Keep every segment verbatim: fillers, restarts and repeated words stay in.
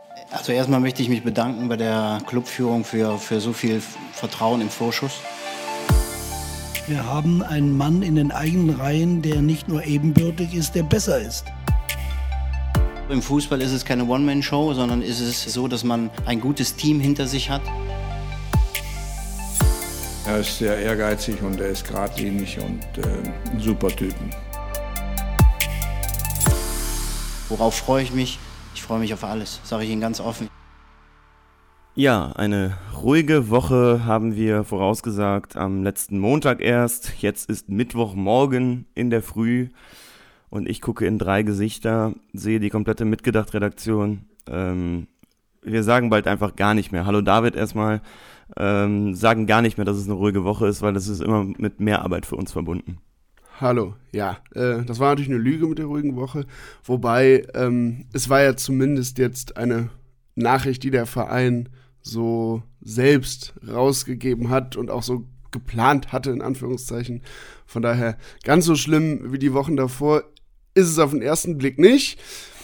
Also erstmal möchte ich mich bedanken bei der Clubführung für, für so viel Vertrauen im Vorschuss. Wir haben einen Mann in den eigenen Reihen, der nicht nur ebenbürtig ist, der besser ist. Im Fußball ist es keine One-Man-Show, sondern ist es so, dass man ein gutes Team hinter sich hat. Er ist sehr ehrgeizig und er ist geradlinig und äh, ein super Typen. Worauf freue ich mich? Ich freue mich auf alles, sage ich Ihnen ganz offen. Ja, eine ruhige Woche haben wir vorausgesagt am letzten Montag erst. Jetzt ist Mittwochmorgen in der Früh und ich gucke in drei Gesichter, sehe die komplette Mitgedacht-Redaktion. Ähm, wir sagen bald einfach gar nicht mehr. Hallo David erstmal. Ähm, sagen gar nicht mehr, dass es eine ruhige Woche ist, weil das ist immer mit mehr Arbeit für uns verbunden. Hallo, ja, äh, das war natürlich eine Lüge mit der ruhigen Woche, wobei ähm, es war ja zumindest jetzt eine Nachricht, die der Verein so selbst rausgegeben hat und auch so geplant hatte, in Anführungszeichen. Von daher, ganz so schlimm wie die Wochen davor ist es auf den ersten Blick nicht.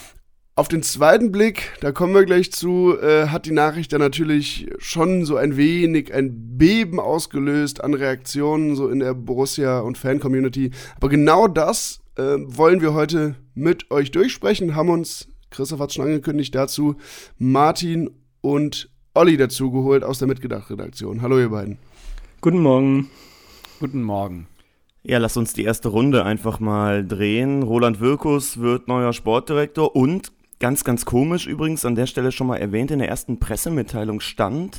Auf den zweiten Blick, da kommen wir gleich zu, äh, hat die Nachricht dann natürlich schon so ein wenig ein Beben ausgelöst an Reaktionen so in der Borussia- und Fan-Community. Aber genau das äh, wollen wir heute mit euch durchsprechen, haben uns, Christoph hat es schon angekündigt, dazu Martin und Olli dazu geholt aus der Mitgedacht-Redaktion. Hallo ihr beiden. Guten Morgen. Guten Morgen. Ja, lass uns die erste Runde einfach mal drehen. Roland Wirkus wird neuer Sportdirektor und ganz, ganz komisch übrigens, an der Stelle schon mal erwähnt, in der ersten Pressemitteilung stand,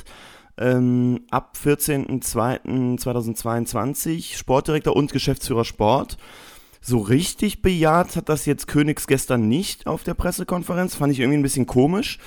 ähm, ab vierzehnten zweiten zweitausendzweiundzwanzig Sportdirektor und Geschäftsführer Sport. So richtig bejaht hat das jetzt Königs gestern nicht auf der Pressekonferenz, fand ich irgendwie ein bisschen komisch,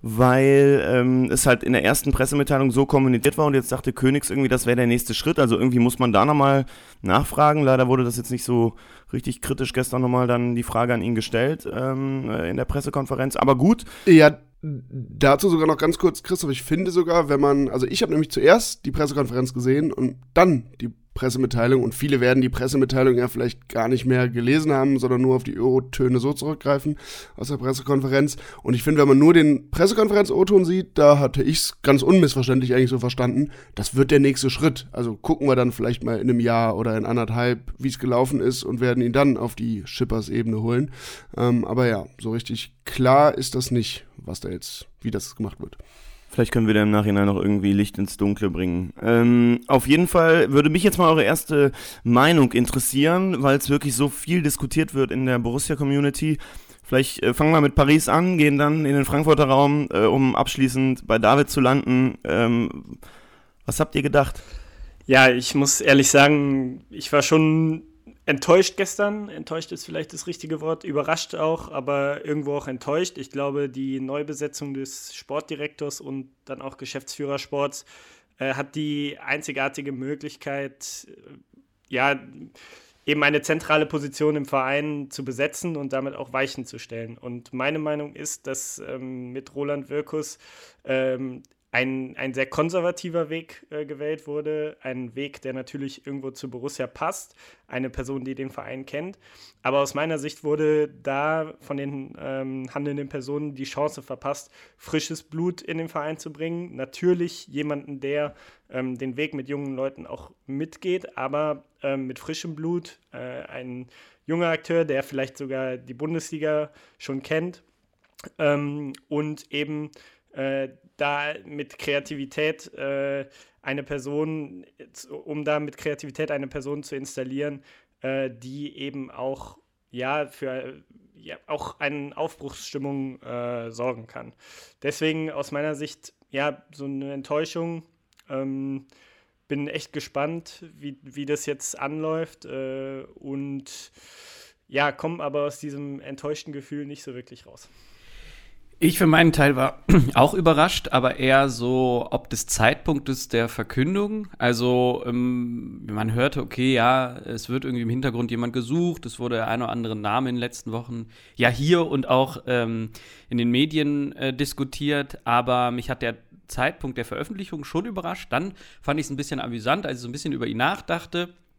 weil ähm, es halt in der ersten Pressemitteilung so kommuniziert war und jetzt dachte Königs irgendwie, das wäre der nächste Schritt, also irgendwie muss man da nochmal nachfragen, leider wurde das jetzt nicht so richtig kritisch gestern nochmal dann die Frage an ihn gestellt ähm, in der Pressekonferenz, aber gut. Ja, dazu sogar noch ganz kurz, Christoph, ich finde sogar, wenn man, also ich habe nämlich zuerst die Pressekonferenz gesehen und dann die Pressemitteilung und viele werden die Pressemitteilung ja vielleicht gar nicht mehr gelesen haben, sondern nur auf die O-Töne so zurückgreifen aus der Pressekonferenz. Und ich finde, wenn man nur den Pressekonferenz-O-Ton sieht, da hatte ich es ganz unmissverständlich eigentlich so verstanden, das wird der nächste Schritt. Also gucken wir dann vielleicht mal in einem Jahr oder in anderthalb, wie es gelaufen ist und werden ihn dann auf die Schippers-Ebene holen. Ähm, aber ja, so richtig klar ist das nicht, was da jetzt, wie das gemacht wird. Vielleicht können wir da im Nachhinein noch irgendwie Licht ins Dunkle bringen. Ähm, auf jeden Fall würde mich jetzt mal eure erste Meinung interessieren, weil es wirklich so viel diskutiert wird in der Borussia-Community. Vielleicht äh, fangen wir mit Paris an, gehen dann in den Frankfurter Raum, äh, um abschließend bei David zu landen. Ähm, was habt ihr gedacht? Ja, ich muss ehrlich sagen, ich war schon enttäuscht gestern. Enttäuscht ist vielleicht das richtige Wort. Überrascht auch, aber irgendwo auch enttäuscht. Ich glaube, die Neubesetzung des Sportdirektors und dann auch Geschäftsführer Sports äh, hat die einzigartige Möglichkeit, äh, ja, eben eine zentrale Position im Verein zu besetzen und damit auch Weichen zu stellen. Und meine Meinung ist, dass ähm, mit Roland Wirkus ähm, Ein, ein sehr konservativer Weg äh, gewählt wurde, ein Weg, der natürlich irgendwo zu Borussia passt, eine Person, die den Verein kennt. Aber aus meiner Sicht wurde da von den ähm, handelnden Personen die Chance verpasst, frisches Blut in den Verein zu bringen. Natürlich jemanden, der ähm, den Weg mit jungen Leuten auch mitgeht, aber ähm, mit frischem Blut, äh, ein junger Akteur, der vielleicht sogar die Bundesliga schon kennt ähm, und eben Äh, da mit Kreativität äh, eine Person, um da mit Kreativität eine Person zu installieren, äh, die eben auch ja für ja, auch eine Aufbruchsstimmung äh, sorgen kann. Deswegen aus meiner Sicht ja so eine Enttäuschung. Ähm, bin echt gespannt, wie, wie das jetzt anläuft äh, und ja, komme aber aus diesem enttäuschten Gefühl nicht so wirklich raus. Ich für meinen Teil war auch überrascht, aber eher so ob des Zeitpunktes der Verkündung. Also ähm, man hörte, okay, ja, es wird irgendwie im Hintergrund jemand gesucht, es wurde der ein oder andere Name in den letzten Wochen ja hier und auch ähm, in den Medien äh, diskutiert, aber mich hat der Zeitpunkt der Veröffentlichung schon überrascht. Dann fand ich es ein bisschen amüsant, als ich so ein bisschen über ihn nachdachte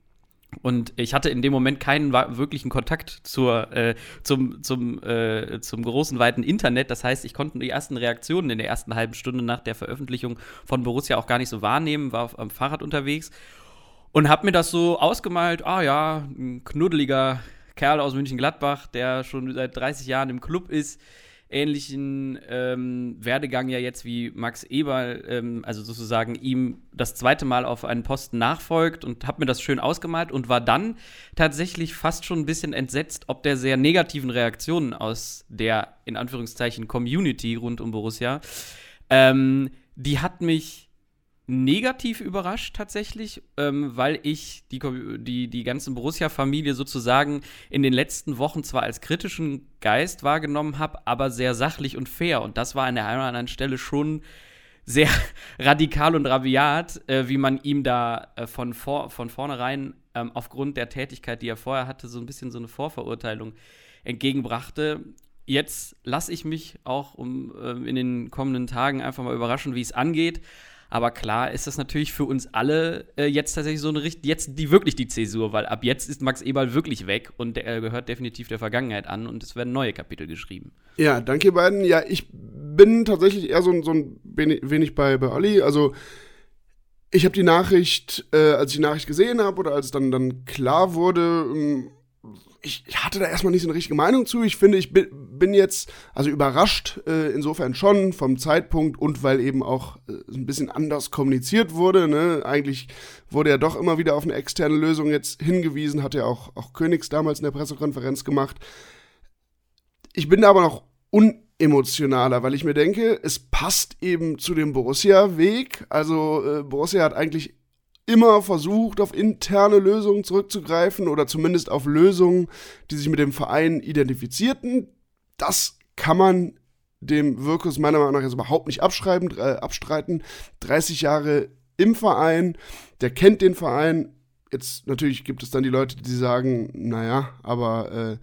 Und ich hatte in dem Moment keinen wirklichen Kontakt zur, äh, zum, zum, äh, zum großen, weiten Internet. Das heißt, ich konnte die ersten Reaktionen in der ersten halben Stunde nach der Veröffentlichung von Borussia auch gar nicht so wahrnehmen, war auf, am Fahrrad unterwegs und habe mir das so ausgemalt, ah ja, ein knuddeliger Kerl aus Mönchengladbach, der schon seit dreißig Jahren im Club ist, ähnlichen ähm, Werdegang ja jetzt wie Max Eberl, ähm, also sozusagen ihm das zweite Mal auf einen Posten nachfolgt, und habe mir das schön ausgemalt und war dann tatsächlich fast schon ein bisschen entsetzt, ob der sehr negativen Reaktionen aus der, in Anführungszeichen, Community rund um Borussia. Ähm, die hat mich negativ überrascht tatsächlich, ähm, weil ich die, die, die ganze Borussia-Familie sozusagen in den letzten Wochen zwar als kritischen Geist wahrgenommen habe, aber sehr sachlich und fair. Und das war an der einen oder anderen Stelle schon sehr radikal und rabiat, äh, wie man ihm da äh, von, vor, von vornherein ähm, aufgrund der Tätigkeit, die er vorher hatte, so ein bisschen so eine Vorverurteilung entgegenbrachte. Jetzt lasse ich mich auch um, äh, in den kommenden Tagen einfach mal überraschen, wie es angeht. Aber klar ist das natürlich für uns alle äh, jetzt tatsächlich so eine Richt- jetzt die wirklich die Zäsur, weil ab jetzt ist Max Eberl wirklich weg und er gehört definitiv der Vergangenheit an und es werden neue Kapitel geschrieben. Ja, danke ihr beiden. Ja, ich bin tatsächlich eher so, so ein wenig, wenig bei, bei Olli. Also ich habe die Nachricht, äh, als ich die Nachricht gesehen habe oder als dann, dann klar wurde, ähm, Ich, ich hatte da erstmal nicht so eine richtige Meinung zu. Ich finde, ich bin, bin jetzt also überrascht, äh, insofern schon vom Zeitpunkt und weil eben auch äh, ein bisschen anders kommuniziert wurde. Ne? Eigentlich wurde ja doch immer wieder auf eine externe Lösung jetzt hingewiesen, hat ja auch, auch Königs damals in der Pressekonferenz gemacht. Ich bin da aber noch unemotionaler, weil ich mir denke, es passt eben zu dem Borussia-Weg. Also äh, Borussia hat eigentlich immer versucht, auf interne Lösungen zurückzugreifen oder zumindest auf Lösungen, die sich mit dem Verein identifizierten. Das kann man dem Wirkus meiner Meinung nach jetzt überhaupt nicht abschreiben, äh, abstreiten. dreißig Jahre im Verein, der kennt den Verein. Jetzt natürlich gibt es dann die Leute, die sagen, naja, aber äh,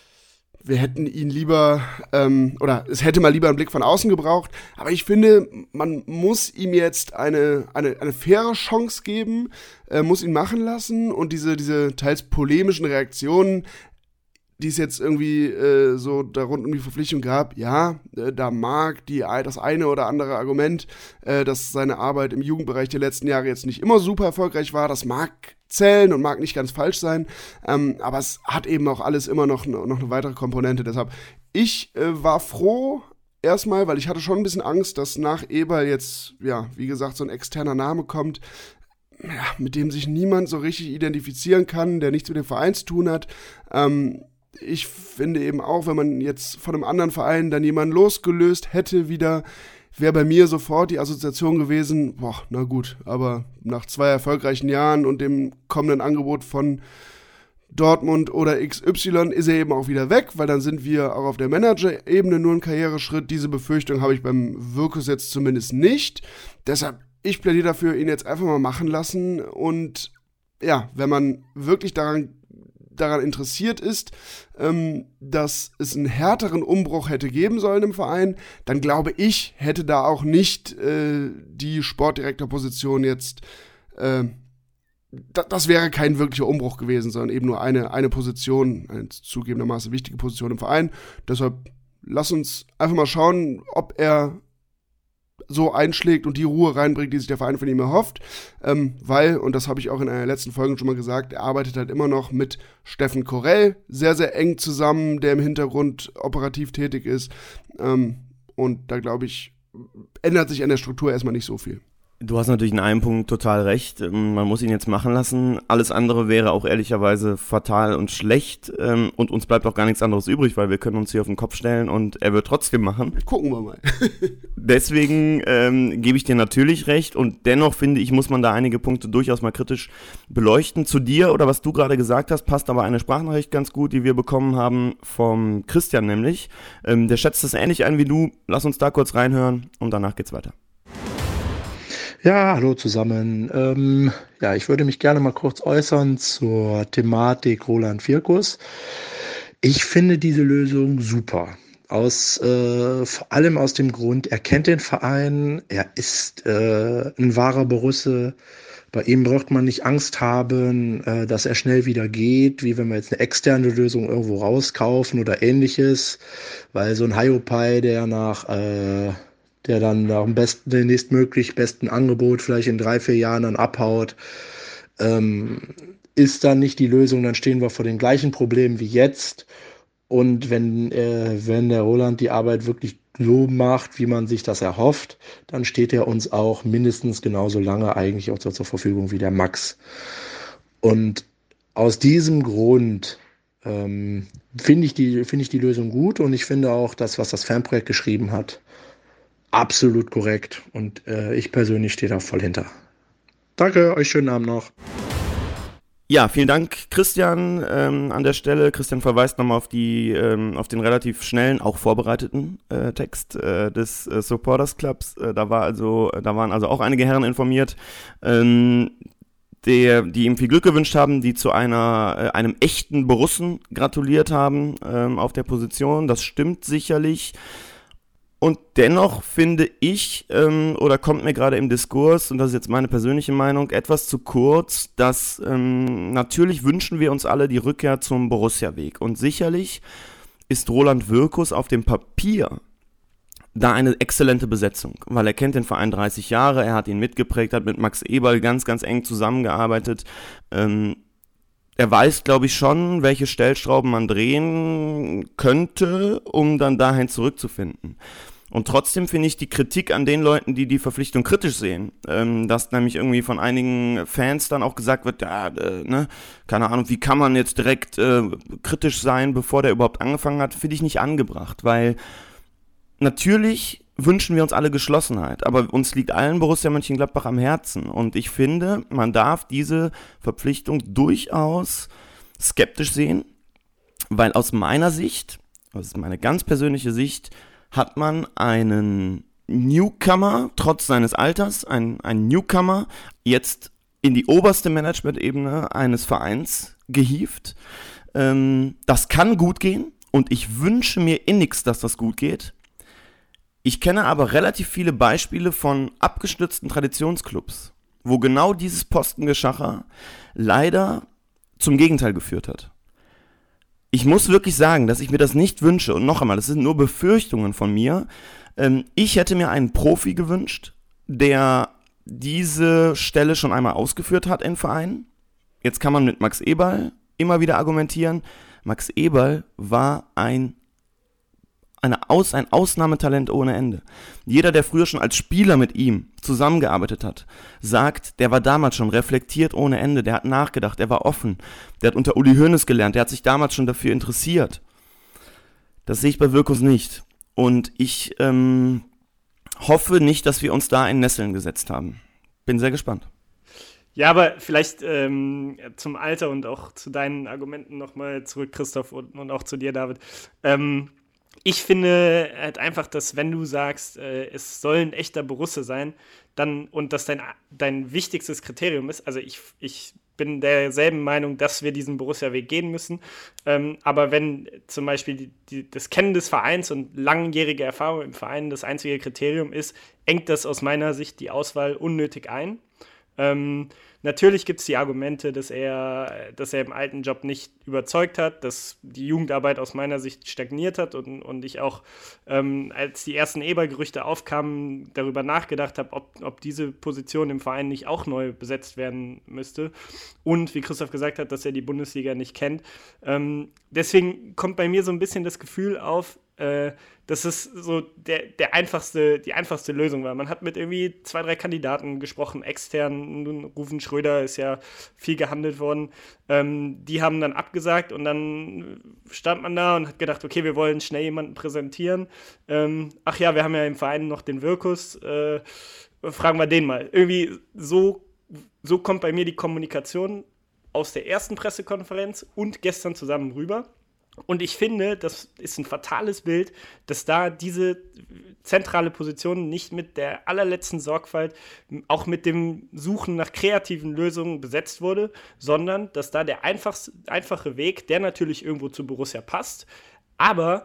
wir hätten ihn lieber, ähm, oder es hätte mal lieber einen Blick von außen gebraucht. Aber ich finde, man muss ihm jetzt eine, eine, eine faire Chance geben, äh, muss ihn machen lassen. Und diese, diese teils polemischen Reaktionen, die es jetzt irgendwie äh, so da rund um die Verpflichtung gab, ja, äh, da mag die, das eine oder andere Argument, äh, dass seine Arbeit im Jugendbereich der letzten Jahre jetzt nicht immer super erfolgreich war, das mag zählen und mag nicht ganz falsch sein, ähm, aber es hat eben auch alles immer noch, noch eine weitere Komponente. Deshalb, ich äh, war froh erstmal, weil ich hatte schon ein bisschen Angst, dass nach Eberl jetzt, ja, wie gesagt, so ein externer Name kommt, ja, mit dem sich niemand so richtig identifizieren kann, der nichts mit dem Verein zu tun hat. Ähm, ich finde eben auch, wenn man jetzt von einem anderen Verein dann jemanden losgelöst hätte wieder, wäre bei mir sofort die Assoziation gewesen, boah, na gut, aber nach zwei erfolgreichen Jahren und dem kommenden Angebot von Dortmund oder X Y ist er eben auch wieder weg, weil dann sind wir auch auf der Manager-Ebene nur ein Karriereschritt. Diese Befürchtung habe ich beim Wirkus jetzt zumindest nicht. Deshalb, ich plädiere dafür, ihn jetzt einfach mal machen lassen und ja, wenn man wirklich daran daran interessiert ist, ähm, dass es einen härteren Umbruch hätte geben sollen im Verein, dann glaube ich, hätte da auch nicht äh, die Sportdirektorposition jetzt, äh, da, das wäre kein wirklicher Umbruch gewesen, sondern eben nur eine, eine Position, eine zugegebenermaßen wichtige Position im Verein. Deshalb lass uns einfach mal schauen, ob er so einschlägt und die Ruhe reinbringt, die sich der Verein von ihm erhofft, ähm, weil, und das habe ich auch in einer letzten Folge schon mal gesagt, er arbeitet halt immer noch mit Steffen Korell sehr, sehr eng zusammen, der im Hintergrund operativ tätig ist, ähm, und da glaube ich, ändert sich an der Struktur erstmal nicht so viel. Du hast natürlich in einem Punkt total recht. Man muss ihn jetzt machen lassen. Alles andere wäre auch ehrlicherweise fatal und schlecht. Und uns bleibt auch gar nichts anderes übrig, weil wir können uns hier auf den Kopf stellen und er wird trotzdem machen. Gucken wir mal. Deswegen ähm, gebe ich dir natürlich recht. Und dennoch finde ich, muss man da einige Punkte durchaus mal kritisch beleuchten. Zu dir oder was du gerade gesagt hast, passt aber eine Sprachnachricht ganz gut, die wir bekommen haben vom Christian nämlich. Ähm, der schätzt das ähnlich ein wie du. Lass uns da kurz reinhören und danach geht's weiter. Ja, hallo zusammen. Ähm, ja, ich würde mich gerne mal kurz äußern zur Thematik Roland Wirkus. Ich finde diese Lösung super. Aus, äh, vor allem aus dem Grund, er kennt den Verein, er ist äh, ein wahrer Borusse. Bei ihm braucht man nicht Angst haben, äh, dass er schnell wieder geht, wie wenn wir jetzt eine externe Lösung irgendwo rauskaufen oder ähnliches, weil so ein Hiopai, der nach, äh, der dann nach dem besten, dem nächstmöglich besten Angebot vielleicht in drei, vier Jahren dann abhaut, ähm, ist dann nicht die Lösung, dann stehen wir vor den gleichen Problemen wie jetzt. Und wenn, äh, wenn der Roland die Arbeit wirklich so macht, wie man sich das erhofft, dann steht er uns auch mindestens genauso lange eigentlich auch zur, zur Verfügung wie der Max. Und aus diesem Grund ähm, finde ich die, finde ich die Lösung gut und ich finde auch das, was das Fanprojekt geschrieben hat, absolut korrekt. Und äh, ich persönlich stehe da voll hinter. Danke, euch schönen Abend noch. Ja, vielen Dank, Christian, ähm, an der Stelle. Christian verweist nochmal auf die, ähm, auf den relativ schnellen, auch vorbereiteten äh, Text äh, des äh, Supporters Clubs. Äh, da war also, da waren also auch einige Herren informiert, ähm, der, die ihm viel Glück gewünscht haben, die zu einer, äh, einem echten Borussen gratuliert haben ähm, auf der Position. Das stimmt sicherlich. Und dennoch finde ich, ähm, oder kommt mir gerade im Diskurs, und das ist jetzt meine persönliche Meinung, etwas zu kurz, dass ähm, natürlich wünschen wir uns alle die Rückkehr zum Borussia-Weg. Und sicherlich ist Roland Wirkus auf dem Papier da eine exzellente Besetzung, weil er kennt den Verein dreißig Jahre, er hat ihn mitgeprägt, hat mit Max Eberl ganz, ganz eng zusammengearbeitet. Ähm, er weiß, glaube ich, schon, welche Stellschrauben man drehen könnte, um dann dahin zurückzufinden. Und trotzdem finde ich die Kritik an den Leuten, die die Verpflichtung kritisch sehen, ähm, dass nämlich irgendwie von einigen Fans dann auch gesagt wird, ja, äh, ne, keine Ahnung, wie kann man jetzt direkt äh, kritisch sein, bevor der überhaupt angefangen hat, finde ich nicht angebracht, weil natürlich wünschen wir uns alle Geschlossenheit, aber uns liegt allen Borussia Mönchengladbach am Herzen und ich finde, man darf diese Verpflichtung durchaus skeptisch sehen, weil aus meiner Sicht, das ist meine ganz persönliche Sicht, hat man einen Newcomer, trotz seines Alters, einen, einen Newcomer, jetzt in die oberste Management-Ebene eines Vereins gehievt. Ähm, das kann gut gehen und ich wünsche mir innigst, dass das gut geht. Ich kenne aber relativ viele Beispiele von abgestürzten Traditionsclubs, wo genau dieses Postengeschacher leider zum Gegenteil geführt hat. Ich muss wirklich sagen, dass ich mir das nicht wünsche. Und noch einmal, das sind nur Befürchtungen von mir. Ähm, ich hätte mir einen Profi gewünscht, der diese Stelle schon einmal ausgeführt hat im Verein. Jetzt kann man mit Max Eberl immer wieder argumentieren. Max Eberl war ein, eine Aus, ein Ausnahmetalent ohne Ende. Jeder, der früher schon als Spieler mit ihm zusammengearbeitet hat, sagt, der war damals schon reflektiert ohne Ende, der hat nachgedacht, der war offen, der hat unter Uli Hoeneß gelernt, der hat sich damals schon dafür interessiert. Das sehe ich bei Wirkus nicht. Und ich ähm, hoffe nicht, dass wir uns da in Nesseln gesetzt haben. Bin sehr gespannt. Ja, aber vielleicht ähm, zum Alter und auch zu deinen Argumenten nochmal zurück, Christoph, und, und auch zu dir, David. Ähm, Ich finde halt einfach, dass wenn du sagst, äh, es soll ein echter Borusse sein, dann und das dein, dein wichtigstes Kriterium ist, also ich, ich bin derselben Meinung, dass wir diesen Borussia-Weg gehen müssen, ähm, aber wenn zum Beispiel die, die, das Kennen des Vereins und langjährige Erfahrung im Verein das einzige Kriterium ist, engt das aus meiner Sicht die Auswahl unnötig ein. Ähm, natürlich gibt es die Argumente, dass er, dass er im alten Job nicht überzeugt hat, dass die Jugendarbeit aus meiner Sicht stagniert hat und, und ich auch, ähm, als die ersten Eberl-Gerüchte aufkamen, darüber nachgedacht habe, ob, ob diese Position im Verein nicht auch neu besetzt werden müsste. Und wie Christoph gesagt hat, dass er die Bundesliga nicht kennt. Ähm, deswegen kommt bei mir so ein bisschen das Gefühl auf, äh, dass es so der, der einfachste, die einfachste Lösung war. Man hat mit irgendwie zwei, drei Kandidaten gesprochen, extern, Rufen Schröder ist ja viel gehandelt worden. Ähm, die haben dann abgesagt und dann stand man da und hat gedacht, okay, wir wollen schnell jemanden präsentieren. Ähm, ach ja, wir haben ja im Verein noch den Wirkus, äh, fragen wir den mal. Irgendwie so, so kommt bei mir die Kommunikation aus der ersten Pressekonferenz und gestern zusammen rüber. Und ich finde, das ist ein fatales Bild, dass da diese zentrale Position nicht mit der allerletzten Sorgfalt, auch mit dem Suchen nach kreativen Lösungen besetzt wurde, sondern dass da der einfachste, einfache Weg, der natürlich irgendwo zu Borussia passt, aber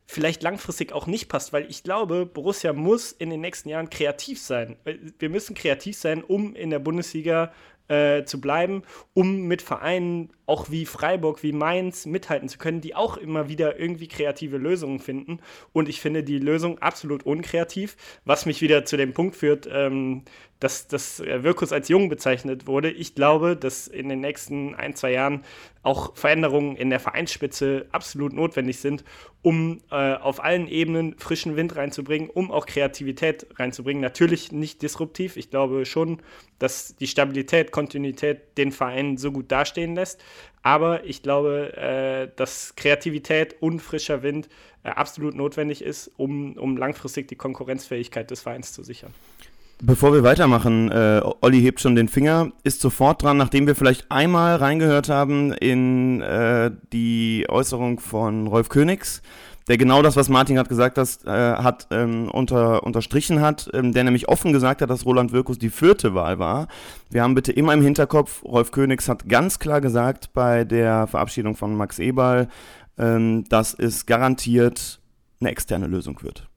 vielleicht langfristig auch nicht passt, weil ich glaube, Borussia muss in den nächsten Jahren kreativ sein. Wir müssen kreativ sein, um in der Bundesliga äh, zu bleiben, um mit Vereinen auch wie Freiburg, wie Mainz mithalten zu können, die auch immer wieder irgendwie kreative Lösungen finden. Und ich finde die Lösung absolut unkreativ, was mich wieder zu dem Punkt führt, ähm, dass das Wirkus als jung bezeichnet wurde. Ich glaube, dass in den nächsten ein, zwei Jahren auch Veränderungen in der Vereinsspitze absolut notwendig sind, um äh, auf allen Ebenen frischen Wind reinzubringen, um auch Kreativität reinzubringen. Natürlich nicht disruptiv. Ich glaube schon, dass die Stabilität, Kontinuität den Verein so gut dastehen lässt. Aber ich glaube, äh, dass Kreativität und frischer Wind äh, absolut notwendig ist, um, um langfristig die Konkurrenzfähigkeit des Vereins zu sichern. Bevor wir weitermachen, äh, Olli hebt schon den Finger, ist sofort dran, nachdem wir vielleicht einmal reingehört haben in äh, die Äußerung von Rolf Königs, der genau das, was Martin gerade gesagt hat, äh, hat ähm, unter, unterstrichen hat, ähm, der nämlich offen gesagt hat, dass Roland Wirkus die vierte Wahl war. Wir haben bitte immer im Hinterkopf, Rolf Königs hat ganz klar gesagt bei der Verabschiedung von Max Eberl, ähm, dass es garantiert eine externe Lösung wird.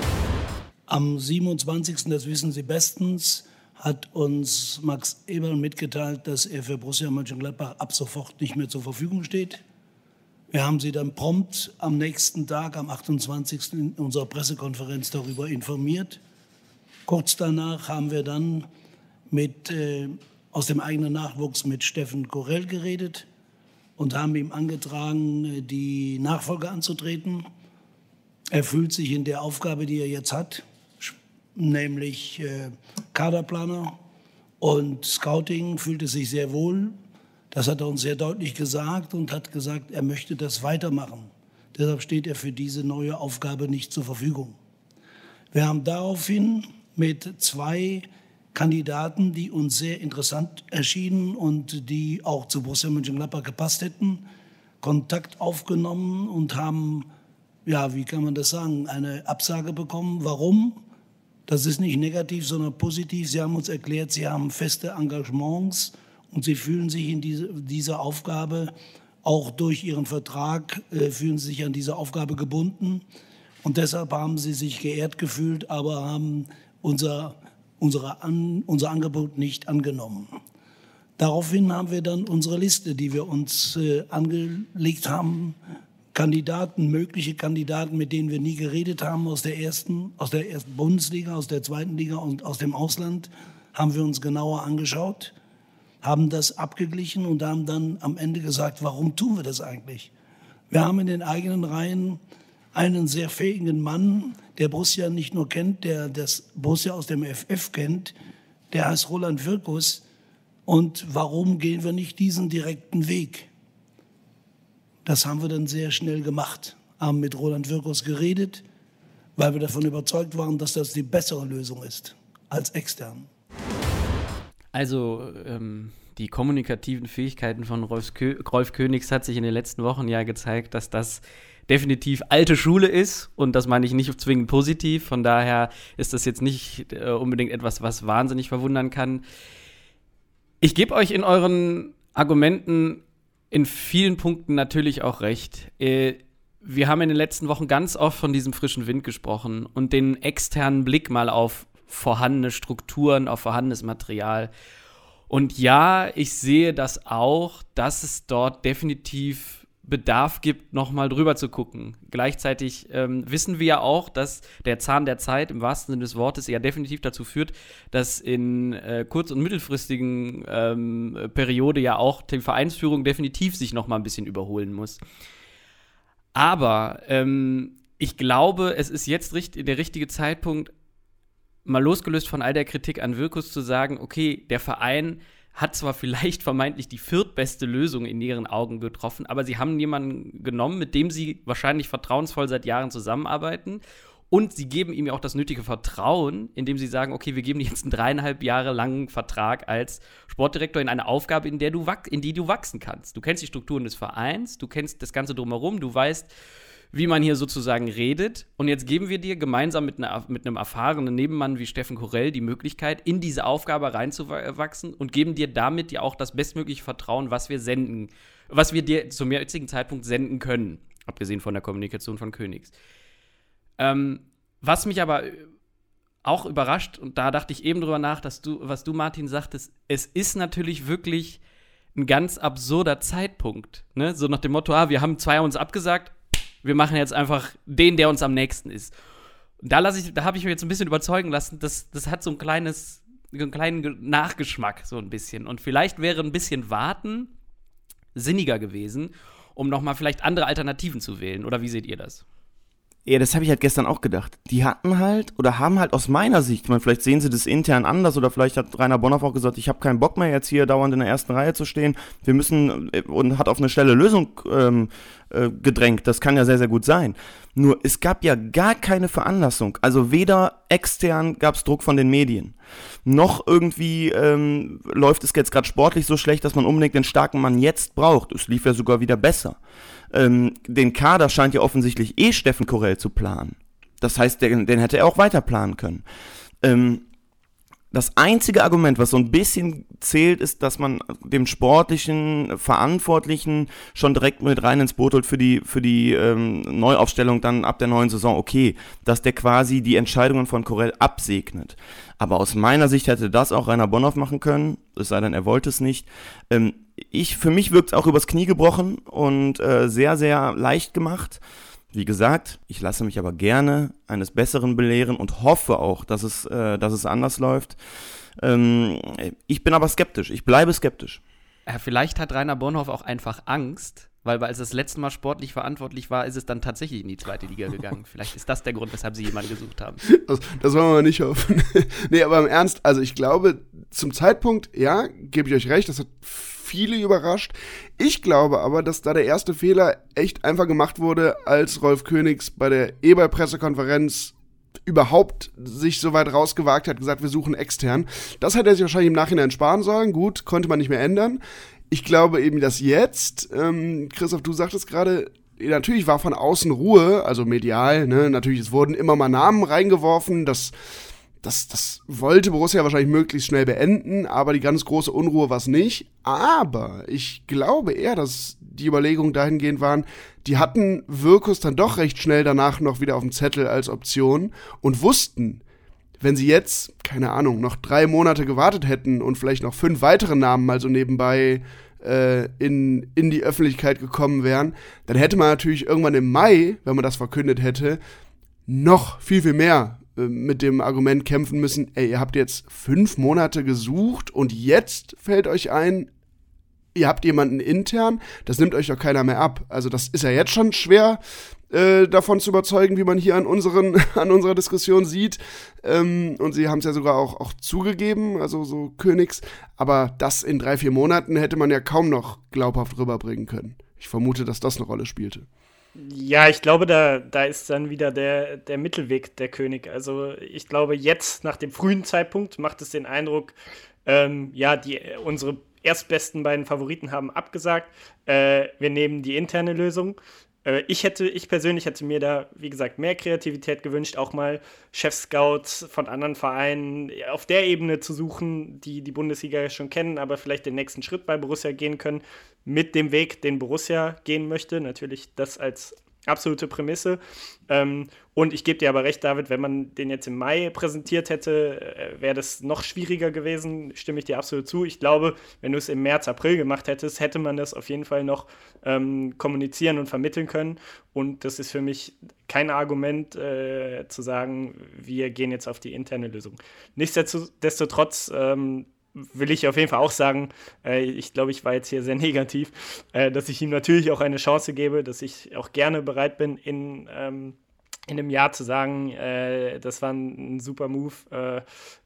Am siebenundzwanzigsten, das wissen Sie bestens, hat uns Max Eberl mitgeteilt, dass er für Borussia Mönchengladbach ab sofort nicht mehr zur Verfügung steht. Wir haben Sie dann prompt am nächsten Tag, am achtundzwanzigsten in unserer Pressekonferenz darüber informiert. Kurz danach haben wir dann mit, äh, aus dem eigenen Nachwuchs mit Steffen Korell geredet und haben ihm angetragen, die Nachfolge anzutreten. Er fühlt sich in der Aufgabe, die er jetzt hat, nämlich äh, Kaderplaner und Scouting, fühlt es sich sehr wohl. Das hat er uns sehr deutlich gesagt und hat gesagt, er möchte das weitermachen. Deshalb steht er für diese neue Aufgabe nicht zur Verfügung. Wir haben daraufhin mit zwei Kandidaten, die uns sehr interessant erschienen und die auch zu Borussia Mönchengladbach gepasst hätten, Kontakt aufgenommen und haben, ja, wie kann man das sagen, eine Absage bekommen. Warum? Das ist nicht negativ, sondern positiv. Sie haben uns erklärt, sie haben feste Engagements und sie fühlen sich in diese, dieser Aufgabe, auch durch ihren Vertrag, äh, fühlen sie sich an diese Aufgabe gebunden. Und deshalb haben sie sich geehrt gefühlt, aber haben unser, unsere an, unser Angebot nicht angenommen. Daraufhin haben wir dann unsere Liste, die wir uns äh, angelegt haben, Kandidaten, mögliche Kandidaten, mit denen wir nie geredet haben aus der ersten, aus der ersten Bundesliga, aus der zweiten Liga und aus dem Ausland, haben wir uns genauer angeschaut, haben das abgeglichen und haben dann am Ende gesagt, warum tun wir das eigentlich? Wir haben in den eigenen Reihen einen sehr fähigen Mann, der Borussia nicht nur kennt, der das Borussia aus dem F F kennt, der heißt Roland Wirkus. Und warum gehen wir nicht diesen direkten Weg? Das haben wir dann sehr schnell gemacht, haben mit Roland Wirkus geredet, weil wir davon überzeugt waren, dass das die bessere Lösung ist als extern. Also ähm, die kommunikativen Fähigkeiten von Rolf, Kö- Rolf Königs hat sich in den letzten Wochen ja gezeigt, dass das definitiv alte Schule ist und das meine ich nicht zwingend positiv. Von daher ist das jetzt nicht äh, unbedingt etwas, was wahnsinnig verwundern kann. Ich gebe euch in euren Argumenten in vielen Punkten natürlich auch recht. Äh, wir haben in den letzten Wochen ganz oft von diesem frischen Wind gesprochen und den externen Blick mal auf vorhandene Strukturen, auf vorhandenes Material. Und ja, ich sehe das auch, dass es dort definitiv Bedarf gibt, nochmal drüber zu gucken. Gleichzeitig ähm, wissen wir ja auch, dass der Zahn der Zeit im wahrsten Sinne des Wortes ja definitiv dazu führt, dass in äh, kurz- und mittelfristigen ähm, Periode ja auch die Vereinsführung definitiv sich nochmal ein bisschen überholen muss. Aber ähm, ich glaube, es ist jetzt richt- der richtige Zeitpunkt, mal losgelöst von all der Kritik an Wirkus zu sagen, okay, der Verein hat zwar vielleicht vermeintlich die viertbeste Lösung in ihren Augen getroffen, aber sie haben jemanden genommen, mit dem sie wahrscheinlich vertrauensvoll seit Jahren zusammenarbeiten und sie geben ihm ja auch das nötige Vertrauen, indem sie sagen, okay, wir geben dir jetzt einen dreieinhalb Jahre langen Vertrag als Sportdirektor in eine Aufgabe, in der du wach- in die du wachsen kannst. Du kennst die Strukturen des Vereins, du kennst das Ganze drumherum, du weißt, wie man hier sozusagen redet. Und jetzt geben wir dir gemeinsam mit, einer, mit einem erfahrenen Nebenmann wie Steffen Korell die Möglichkeit, in diese Aufgabe reinzuwachsen und geben dir damit ja auch das bestmögliche Vertrauen, was wir senden, was wir dir zum jetzigen Zeitpunkt senden können, abgesehen von der Kommunikation von Königs. Ähm, was mich aber auch überrascht, und da dachte ich eben drüber nach, dass du, was du, Martin, sagtest, es ist natürlich wirklich ein ganz absurder Zeitpunkt. Ne? So nach dem Motto, ah, wir haben zwei uns abgesagt, wir machen jetzt einfach den, der uns am nächsten ist. Und da lasse ich, da habe ich mich jetzt ein bisschen überzeugen lassen, dass das hat so ein kleines, so einen kleinen Nachgeschmack, so ein bisschen. Und vielleicht wäre ein bisschen Warten sinniger gewesen, um nochmal vielleicht andere Alternativen zu wählen. Oder wie seht ihr das? Ja, das habe ich halt gestern auch gedacht. Die hatten halt oder haben halt aus meiner Sicht, ich meine, vielleicht sehen sie das intern anders oder vielleicht hat Rainer Bonhoff auch gesagt, ich habe keinen Bock mehr jetzt hier dauernd in der ersten Reihe zu stehen. Wir müssen und hat auf eine schnelle Lösung ähm, äh, gedrängt. Das kann ja sehr, sehr gut sein. Nur es gab ja gar keine Veranlassung. Also weder extern gab es Druck von den Medien, noch irgendwie ähm, läuft es jetzt gerade sportlich so schlecht, dass man unbedingt den starken Mann jetzt braucht. Es lief ja sogar wieder besser. Ähm, den Kader scheint ja offensichtlich eh Steffen Korell zu planen. Das heißt, den, den hätte er auch weiter planen können. Ähm, das einzige Argument, was so ein bisschen zählt, ist, dass man dem sportlichen Verantwortlichen schon direkt mit rein ins Boot holt für die, für die ähm, Neuaufstellung dann ab der neuen Saison. Okay, dass der quasi die Entscheidungen von Korell absegnet. Aber aus meiner Sicht hätte das auch Rainer Bonhoff machen können, es sei denn, er wollte es nicht. Ähm, ich, für mich wirkt es auch übers Knie gebrochen und äh, sehr, sehr leicht gemacht. Wie gesagt, ich lasse mich aber gerne eines Besseren belehren und hoffe auch, dass es, äh, dass es anders läuft. Ähm, ich bin aber skeptisch, ich bleibe skeptisch. Ja, vielleicht hat Rainer Bonhoff auch einfach Angst, weil als das letzte Mal sportlich verantwortlich war, ist es dann tatsächlich in die zweite Liga gegangen. Vielleicht ist das der Grund, weshalb sie jemanden gesucht haben. Das, das wollen wir nicht hoffen. Nee, aber im Ernst, also ich glaube, zum Zeitpunkt, ja, gebe ich euch recht, das hat viele überrascht. Ich glaube aber, dass da der erste Fehler echt einfach gemacht wurde, als Rolf Königs bei der E-Ball-Pressekonferenz überhaupt sich so weit rausgewagt hat, gesagt, wir suchen extern. Das hätte er sich wahrscheinlich im Nachhinein sparen sollen. Gut, konnte man nicht mehr ändern. Ich glaube eben, dass jetzt, ähm, Christoph, du sagtest gerade, natürlich war von außen Ruhe, also medial, ne, natürlich, es wurden immer mal Namen reingeworfen, das Das, das wollte Borussia wahrscheinlich möglichst schnell beenden, aber die ganz große Unruhe war es nicht. Aber ich glaube eher, dass die Überlegungen dahingehend waren, die hatten Wirkus dann doch recht schnell danach noch wieder auf dem Zettel als Option und wussten, wenn sie jetzt, keine Ahnung, noch drei Monate gewartet hätten und vielleicht noch fünf weitere Namen mal so nebenbei äh, in, in die Öffentlichkeit gekommen wären, dann hätte man natürlich irgendwann im Mai, wenn man das verkündet hätte, noch viel, viel mehr mit dem Argument kämpfen müssen, ey, ihr habt jetzt fünf Monate gesucht und jetzt fällt euch ein, ihr habt jemanden intern, das nimmt euch doch keiner mehr ab. Also das ist ja jetzt schon schwer, äh, davon zu überzeugen, wie man hier an unseren an unserer Diskussion sieht. Ähm, und sie haben es ja sogar auch, auch zugegeben, also so Königs. Aber das in drei, vier Monaten hätte man ja kaum noch glaubhaft rüberbringen können. Ich vermute, dass das eine Rolle spielte. Ja, ich glaube, da, da ist dann wieder der, der Mittelweg der König. Also ich glaube, jetzt nach dem frühen Zeitpunkt macht es den Eindruck, ähm, ja, die, unsere erstbesten beiden Favoriten haben abgesagt. Äh, wir nehmen die interne Lösung. Äh, ich hätte, ich persönlich hätte mir da, wie gesagt, mehr Kreativität gewünscht, auch mal Chefscouts von anderen Vereinen auf der Ebene zu suchen, die die Bundesliga schon kennen, aber vielleicht den nächsten Schritt bei Borussia gehen können, mit dem Weg, den Borussia gehen möchte. Natürlich das als absolute Prämisse. Ähm, und ich gebe dir aber recht, David, wenn man den jetzt im Mai präsentiert hätte, äh, wäre das noch schwieriger gewesen, stimme ich dir absolut zu. Ich glaube, wenn du es im März, April gemacht hättest, hätte man das auf jeden Fall noch ähm, kommunizieren und vermitteln können. Und das ist für mich kein Argument, äh, zu sagen, wir gehen jetzt auf die interne Lösung. Nichtsdestotrotz ähm, will ich auf jeden Fall auch sagen, äh, ich glaube, ich war jetzt hier sehr negativ, äh, dass ich ihm natürlich auch eine Chance gebe, dass ich auch gerne bereit bin, in, ähm, in einem Jahr zu sagen, äh, das war ein, ein super Move, äh,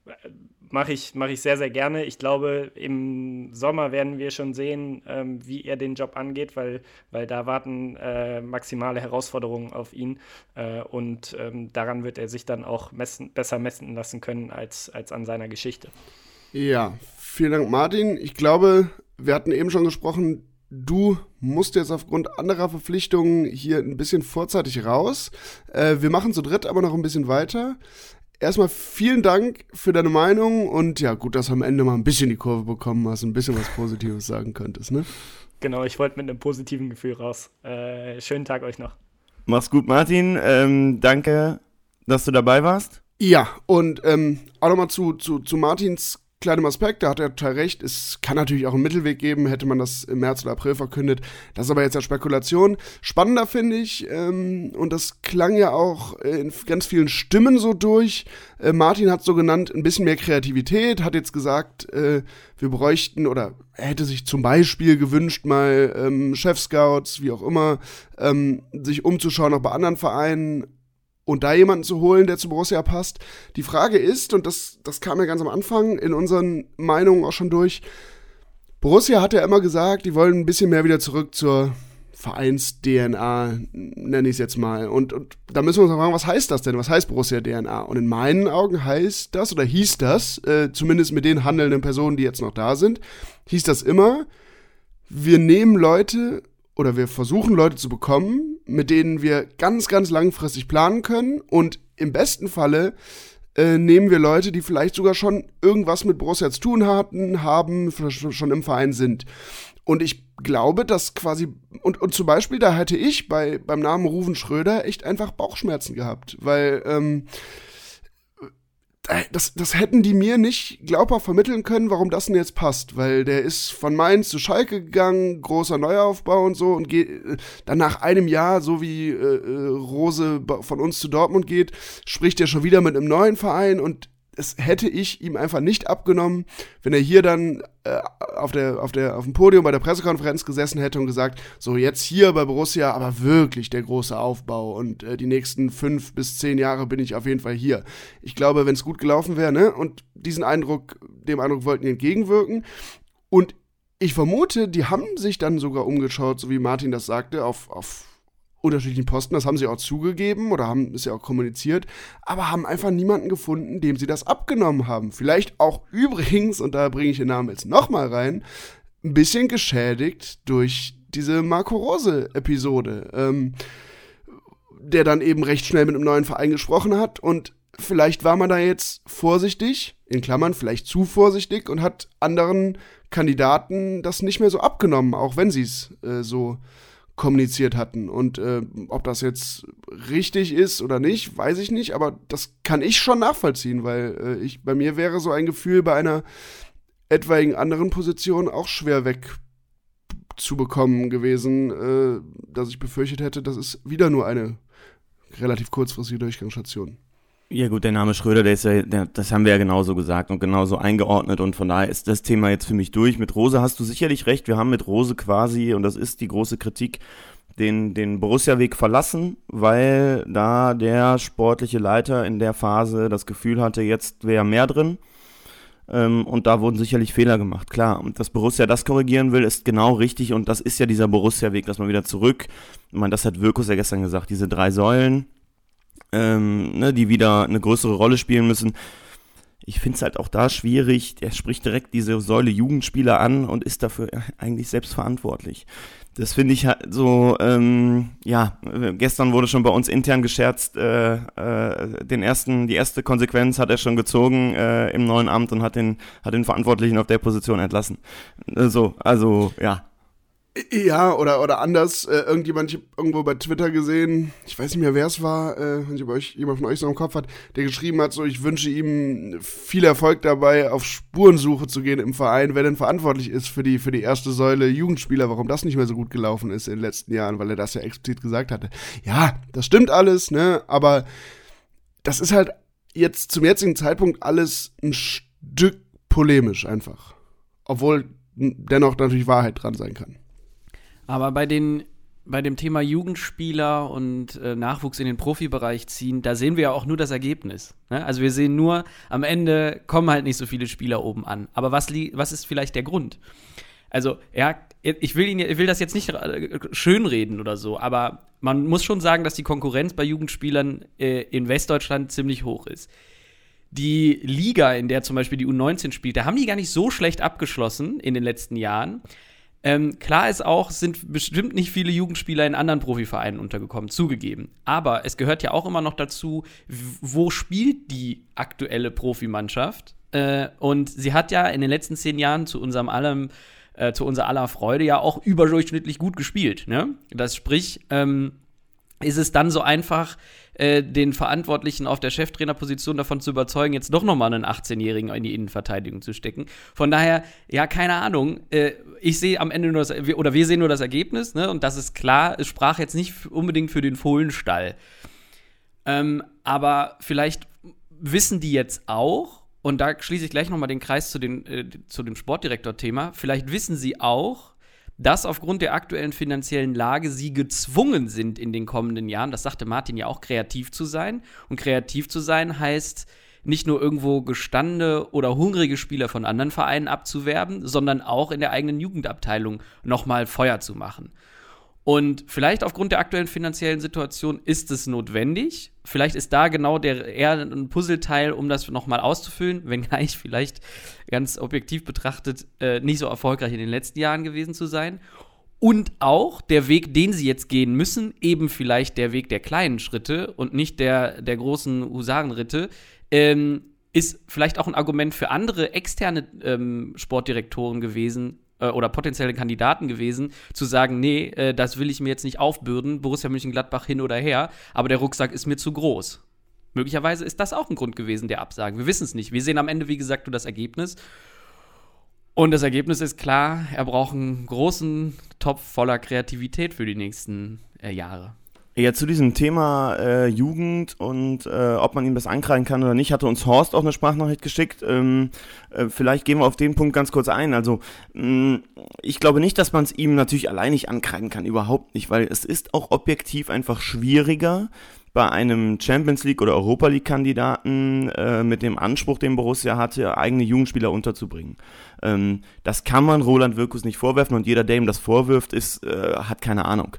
mache ich, mach ich sehr, sehr gerne. Ich glaube, im Sommer werden wir schon sehen, ähm, wie er den Job angeht, weil, weil da warten äh, maximale Herausforderungen auf ihn äh, und ähm, daran wird er sich dann auch messen, besser messen lassen können als, als an seiner Geschichte. Ja, vielen Dank, Martin. Ich glaube, wir hatten eben schon gesprochen, du musst jetzt aufgrund anderer Verpflichtungen hier ein bisschen vorzeitig raus. Äh, wir machen zu dritt aber noch ein bisschen weiter. Erstmal vielen Dank für deine Meinung und ja, gut, dass du am Ende mal ein bisschen die Kurve bekommen hast, ein bisschen was Positives sagen könntest, ne? Genau, ich wollte mit einem positiven Gefühl raus. Äh, schönen Tag euch noch. Mach's gut, Martin. Ähm, danke, dass du dabei warst. Ja, und ähm, auch nochmal zu, zu, zu Martins kleinem Aspekt, da hat er total recht. Es kann natürlich auch einen Mittelweg geben, hätte man das im März oder April verkündet. Das ist aber jetzt ja Spekulation. Spannender finde ich, ähm, und das klang ja auch in ganz vielen Stimmen so durch. Äh, Martin hat so genannt, ein bisschen mehr Kreativität, hat jetzt gesagt, äh, wir bräuchten, oder er hätte sich zum Beispiel gewünscht, mal ähm, Chef-Scouts, wie auch immer, ähm, sich umzuschauen, auch bei anderen Vereinen, und da jemanden zu holen, der zu Borussia passt. Die Frage ist, und das, das kam ja ganz am Anfang in unseren Meinungen auch schon durch, Borussia hat ja immer gesagt, die wollen ein bisschen mehr wieder zurück zur Vereins-D N A, nenne ich es jetzt mal. Und, und da müssen wir uns fragen, was heißt das denn? Was heißt Borussia-D N A? Und in meinen Augen heißt das, oder hieß das, äh, zumindest mit den handelnden Personen, die jetzt noch da sind, hieß das immer, wir nehmen Leute, oder wir versuchen Leute zu bekommen, mit denen wir ganz, ganz langfristig planen können, und im besten Falle äh, nehmen wir Leute, die vielleicht sogar schon irgendwas mit Borussia zu tun hatten, haben, schon im Verein sind. Und ich glaube, dass quasi, und, und zum Beispiel, da hätte ich bei, beim Namen Ruven Schröder echt einfach Bauchschmerzen gehabt, weil ähm, Das, das hätten die mir nicht glaubhaft vermitteln können, warum das denn jetzt passt, weil der ist von Mainz zu Schalke gegangen, großer Neuaufbau und so, und geht dann nach einem Jahr, so wie äh, Rose von uns zu Dortmund geht, spricht er schon wieder mit einem neuen Verein, und das hätte ich ihm einfach nicht abgenommen, wenn er hier dann äh, auf der, auf der, auf dem Podium bei der Pressekonferenz gesessen hätte und gesagt, so jetzt hier bei Borussia, aber wirklich der große Aufbau, und äh, die nächsten fünf bis zehn Jahre bin ich auf jeden Fall hier. Ich glaube, wenn es gut gelaufen wäre, ne, und diesen Eindruck, dem Eindruck wollten die entgegenwirken, und ich vermute, die haben sich dann sogar umgeschaut, so wie Martin das sagte, auf, auf unterschiedlichen Posten, das haben sie auch zugegeben oder haben es ja auch kommuniziert, aber haben einfach niemanden gefunden, dem sie das abgenommen haben. Vielleicht auch übrigens, und da bringe ich den Namen jetzt nochmal rein, ein bisschen geschädigt durch diese Marco Rose-Episode, ähm, der dann eben recht schnell mit einem neuen Verein gesprochen hat, und vielleicht war man da jetzt vorsichtig, in Klammern vielleicht zu vorsichtig, und hat anderen Kandidaten das nicht mehr so abgenommen, auch wenn sie es äh, so kommuniziert hatten. Und äh, ob das jetzt richtig ist oder nicht, weiß ich nicht, aber das kann ich schon nachvollziehen, weil äh, ich, bei mir wäre so ein Gefühl bei einer etwaigen anderen Position auch schwer wegzubekommen gewesen, äh, dass ich befürchtet hätte, das ist wieder nur eine relativ kurzfristige Durchgangsstation. Ja gut, der Name Schröder, der ist ja, der, das haben wir ja genauso gesagt und genauso eingeordnet, und von daher ist das Thema jetzt für mich durch. Mit Rose hast du sicherlich recht, wir haben mit Rose quasi, und das ist die große Kritik, den, den Borussia-Weg verlassen, weil da der sportliche Leiter in der Phase das Gefühl hatte, jetzt wäre mehr drin, ähm, und da wurden sicherlich Fehler gemacht, klar. Und dass Borussia das korrigieren will, ist genau richtig, und das ist ja dieser Borussia-Weg, dass man wieder zurück, ich meine, das hat Wirkus ja gestern gesagt, diese drei Säulen, Ähm, ne, die wieder eine größere Rolle spielen müssen. Ich finde es halt auch da schwierig, er spricht direkt diese Säule Jugendspieler an und ist dafür eigentlich selbst verantwortlich. Das finde ich halt so, ähm, ja, gestern wurde schon bei uns intern gescherzt, äh, äh, den ersten, die erste Konsequenz hat er schon gezogen äh, im neuen Amt und hat den, hat den Verantwortlichen auf der Position entlassen. Äh, so, also, ja. Ja, oder, oder anders, äh, irgendjemand, ich hab irgendwo bei Twitter gesehen, ich weiß nicht mehr, wer es war, äh, wenn euch, jemand von euch so im Kopf hat, der geschrieben hat, so, ich wünsche ihm viel Erfolg dabei, auf Spurensuche zu gehen im Verein, wer denn verantwortlich ist für die, für die erste Säule Jugendspieler, warum das nicht mehr so gut gelaufen ist in den letzten Jahren, weil er das ja explizit gesagt hatte. Ja, das stimmt alles, ne, aber das ist halt jetzt zum jetzigen Zeitpunkt alles ein Stück polemisch einfach. Obwohl dennoch natürlich Wahrheit dran sein kann. Aber bei den bei dem Thema Jugendspieler und äh, Nachwuchs in den Profibereich ziehen, da sehen wir ja auch nur das Ergebnis. Ne? Also wir sehen nur, am Ende kommen halt nicht so viele Spieler oben an. Aber was, li- was ist vielleicht der Grund? Also, ja, ich will, ihn, ich will das jetzt nicht schönreden oder so, aber man muss schon sagen, dass die Konkurrenz bei Jugendspielern äh, in Westdeutschland ziemlich hoch ist. Die Liga, in der zum Beispiel die U neunzehn spielt, da haben die gar nicht so schlecht abgeschlossen in den letzten Jahren. Ähm, klar ist auch, sind bestimmt nicht viele Jugendspieler in anderen Profivereinen untergekommen, zugegeben. Aber es gehört ja auch immer noch dazu, wo spielt die aktuelle Profimannschaft? Äh, und sie hat ja in den letzten zehn Jahren zu unserem allem, äh, zu unser aller Freude ja auch überdurchschnittlich gut gespielt. Ne? Das sprich, ähm, ist es dann so einfach, äh, den Verantwortlichen auf der Cheftrainerposition davon zu überzeugen, jetzt doch nochmal einen achtzehnjährigen in die Innenverteidigung zu stecken. Von daher, ja, keine Ahnung. Äh, ich sehe am Ende nur das, oder wir sehen nur das Ergebnis, ne? Und das ist klar, es sprach jetzt nicht unbedingt für den Fohlenstall. Ähm, aber vielleicht wissen die jetzt auch, und da schließe ich gleich nochmal den Kreis zu, den, äh, zu dem Sportdirektor-Thema, vielleicht wissen sie auch, dass aufgrund der aktuellen finanziellen Lage sie gezwungen sind, in den kommenden Jahren, das sagte Martin ja auch, kreativ zu sein. Und kreativ zu sein heißt, nicht nur irgendwo gestandene oder hungrige Spieler von anderen Vereinen abzuwerben, sondern auch in der eigenen Jugendabteilung nochmal Feuer zu machen. Und vielleicht aufgrund der aktuellen finanziellen Situation ist es notwendig. Vielleicht ist da genau der, eher ein Puzzleteil, um das nochmal auszufüllen, wenngleich vielleicht ganz objektiv betrachtet äh, nicht so erfolgreich in den letzten Jahren gewesen zu sein. Und auch der Weg, den sie jetzt gehen müssen, eben vielleicht der Weg der kleinen Schritte und nicht der, der großen Husarenritte, ähm, ist vielleicht auch ein Argument für andere externe ähm, Sportdirektoren gewesen, oder potenzielle Kandidaten gewesen, zu sagen, nee, äh, das will ich mir jetzt nicht aufbürden, Borussia Mönchengladbach hin oder her, aber der Rucksack ist mir zu groß. Möglicherweise ist das auch ein Grund gewesen, der Absagen. Wir wissen es nicht. Wir sehen am Ende, wie gesagt, nur das Ergebnis. Und das Ergebnis ist klar, er braucht einen großen Topf voller Kreativität für die nächsten äh, Jahre. Ja, zu diesem Thema äh, Jugend und äh, ob man ihm das ankreiden kann oder nicht, hatte uns Horst auch eine Sprachnachricht geschickt. Ähm, äh, vielleicht gehen wir auf den Punkt ganz kurz ein. Also mh, ich glaube nicht, dass man es ihm natürlich allein nicht ankreiden kann, überhaupt nicht, weil es ist auch objektiv einfach schwieriger, bei einem Champions League oder Europa League Kandidaten äh, mit dem Anspruch, den Borussia hatte, eigene Jugendspieler unterzubringen. Ähm, das kann man Roland Wirtkus nicht vorwerfen, und jeder, der ihm das vorwirft, ist, äh, hat keine Ahnung.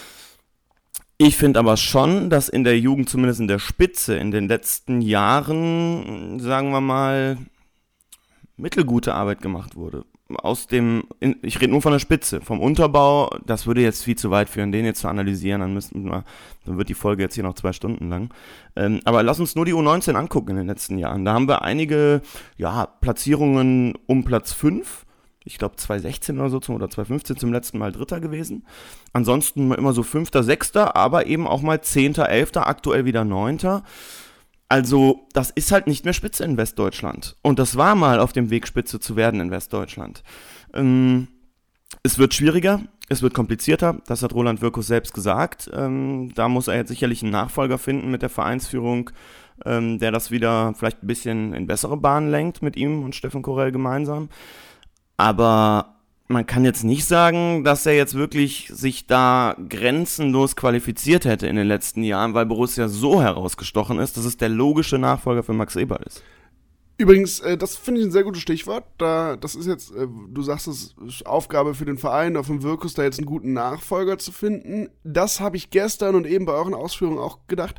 Ich finde aber schon, dass in der Jugend, zumindest in der Spitze, in den letzten Jahren, sagen wir mal, mittelgute Arbeit gemacht wurde. Aus dem, in, ich rede nur von der Spitze, vom Unterbau, das würde jetzt viel zu weit führen, den jetzt zu analysieren, dann müssten wir, dann wird die Folge jetzt hier noch zwei Stunden lang. Ähm, aber lass uns nur die U neunzehn angucken in den letzten Jahren. Da haben wir einige, ja, Platzierungen um Platz fünf. Ich glaube zwanzig sechzehn oder so, oder zwanzig fünfzehn zum letzten Mal Dritter gewesen. Ansonsten immer so Fünfter, Sechster, aber eben auch mal Zehnter, Elfter, aktuell wieder Neunter. Also das ist halt nicht mehr Spitze in Westdeutschland. Und das war mal auf dem Weg, Spitze zu werden in Westdeutschland. Ähm, es wird schwieriger, es wird komplizierter, das hat Roland Wirtkus selbst gesagt. Ähm, da muss er jetzt sicherlich einen Nachfolger finden mit der Vereinsführung, ähm, der das wieder vielleicht ein bisschen in bessere Bahnen lenkt mit ihm und Steffen Korell gemeinsam. Aber man kann jetzt nicht sagen, dass er jetzt wirklich sich da grenzenlos qualifiziert hätte in den letzten Jahren, weil Borussia so herausgestochen ist, dass es der logische Nachfolger für Max Eberl ist. Übrigens, äh, das finde ich ein sehr gutes Stichwort. Da, das ist jetzt, äh, du sagst, es ist Aufgabe für den Verein, auf dem Wirtkus da jetzt einen guten Nachfolger zu finden. Das habe ich gestern und eben bei euren Ausführungen auch gedacht.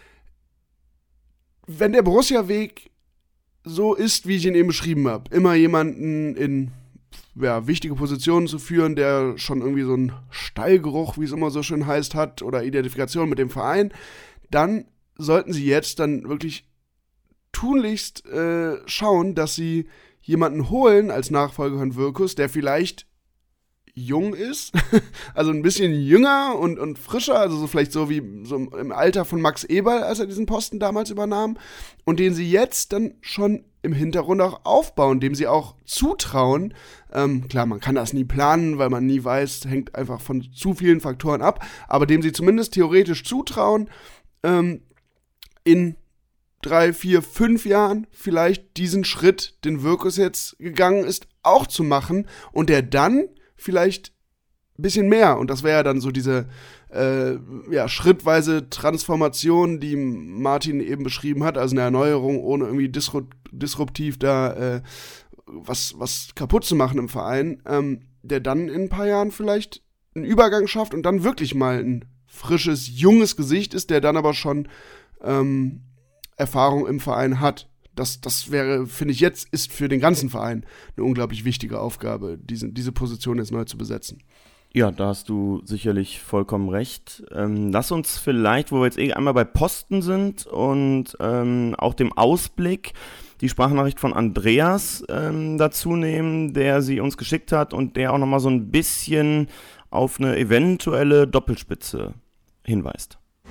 Wenn der Borussia-Weg so ist, wie ich ihn eben beschrieben habe, immer jemanden in ja, wichtige Positionen zu führen, der schon irgendwie so einen Stallgeruch, wie es immer so schön heißt, hat oder Identifikation mit dem Verein, dann sollten sie jetzt dann wirklich tunlichst äh, schauen, dass sie jemanden holen als Nachfolger von Wirtkus, der vielleicht jung ist, also ein bisschen jünger und, und frischer, also so vielleicht so wie so im Alter von Max Eberl, als er diesen Posten damals übernahm, und den sie jetzt dann schon im Hintergrund auch aufbauen, dem sie auch zutrauen. Ähm, klar, man kann das nie planen, weil man nie weiß, hängt einfach von zu vielen Faktoren ab, aber dem sie zumindest theoretisch zutrauen, ähm, in drei, vier, fünf Jahren vielleicht diesen Schritt, den Wirtkus jetzt gegangen ist, auch zu machen, und der dann vielleicht ein bisschen mehr, und das wäre ja dann so diese äh, ja, schrittweise Transformation, die Martin eben beschrieben hat, also eine Erneuerung, ohne irgendwie disrupt, disruptiv da äh, was, was kaputt zu machen im Verein, ähm, der dann in ein paar Jahren vielleicht einen Übergang schafft und dann wirklich mal ein frisches, junges Gesicht ist, der dann aber schon ähm, Erfahrung im Verein hat. Das, das wäre, finde ich jetzt, ist für den ganzen Verein eine unglaublich wichtige Aufgabe, diese, diese Position jetzt neu zu besetzen. Ja, da hast du sicherlich vollkommen recht. Ähm, lass uns vielleicht, wo wir jetzt eh einmal bei Posten sind und ähm, auch dem Ausblick, die Sprachnachricht von Andreas ähm, dazu nehmen, der sie uns geschickt hat und der auch nochmal so ein bisschen auf eine eventuelle Doppelspitze hinweist.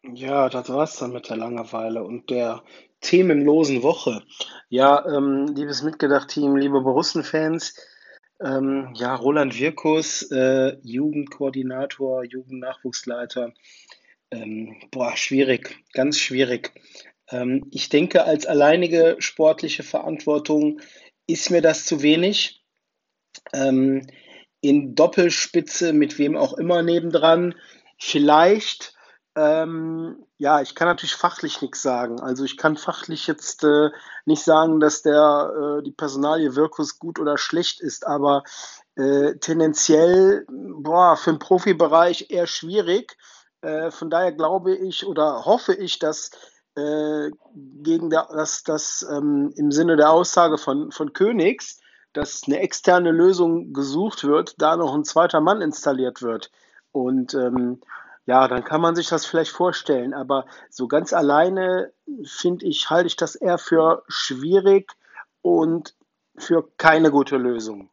Ja, das war's dann mit der Langeweile und der themenlosen Woche. Ja, ähm, liebes Mitgedacht-Team, liebe Borussen-Fans, ähm, ja, Roland Wirkus, äh, Jugendkoordinator, Jugendnachwuchsleiter, ähm, boah, schwierig, ganz schwierig. Ähm, ich denke, als alleinige sportliche Verantwortung ist mir das zu wenig. Ähm, in Doppelspitze mit wem auch immer nebendran. Vielleicht, ähm, ja, ich kann natürlich fachlich nichts sagen. Also ich kann fachlich jetzt äh, nicht sagen, dass der äh, die Personalie Wirkus gut oder schlecht ist, aber äh, tendenziell, boah, für den Profibereich eher schwierig. Äh, von daher glaube ich oder hoffe ich, dass äh, gegen der, dass das ähm, im Sinne der Aussage von, von Königs, dass eine externe Lösung gesucht wird, da noch ein zweiter Mann installiert wird. Und ähm, ja, dann kann man sich das vielleicht vorstellen. Aber so ganz alleine finde ich, halte ich das eher für schwierig und für keine gute Lösung.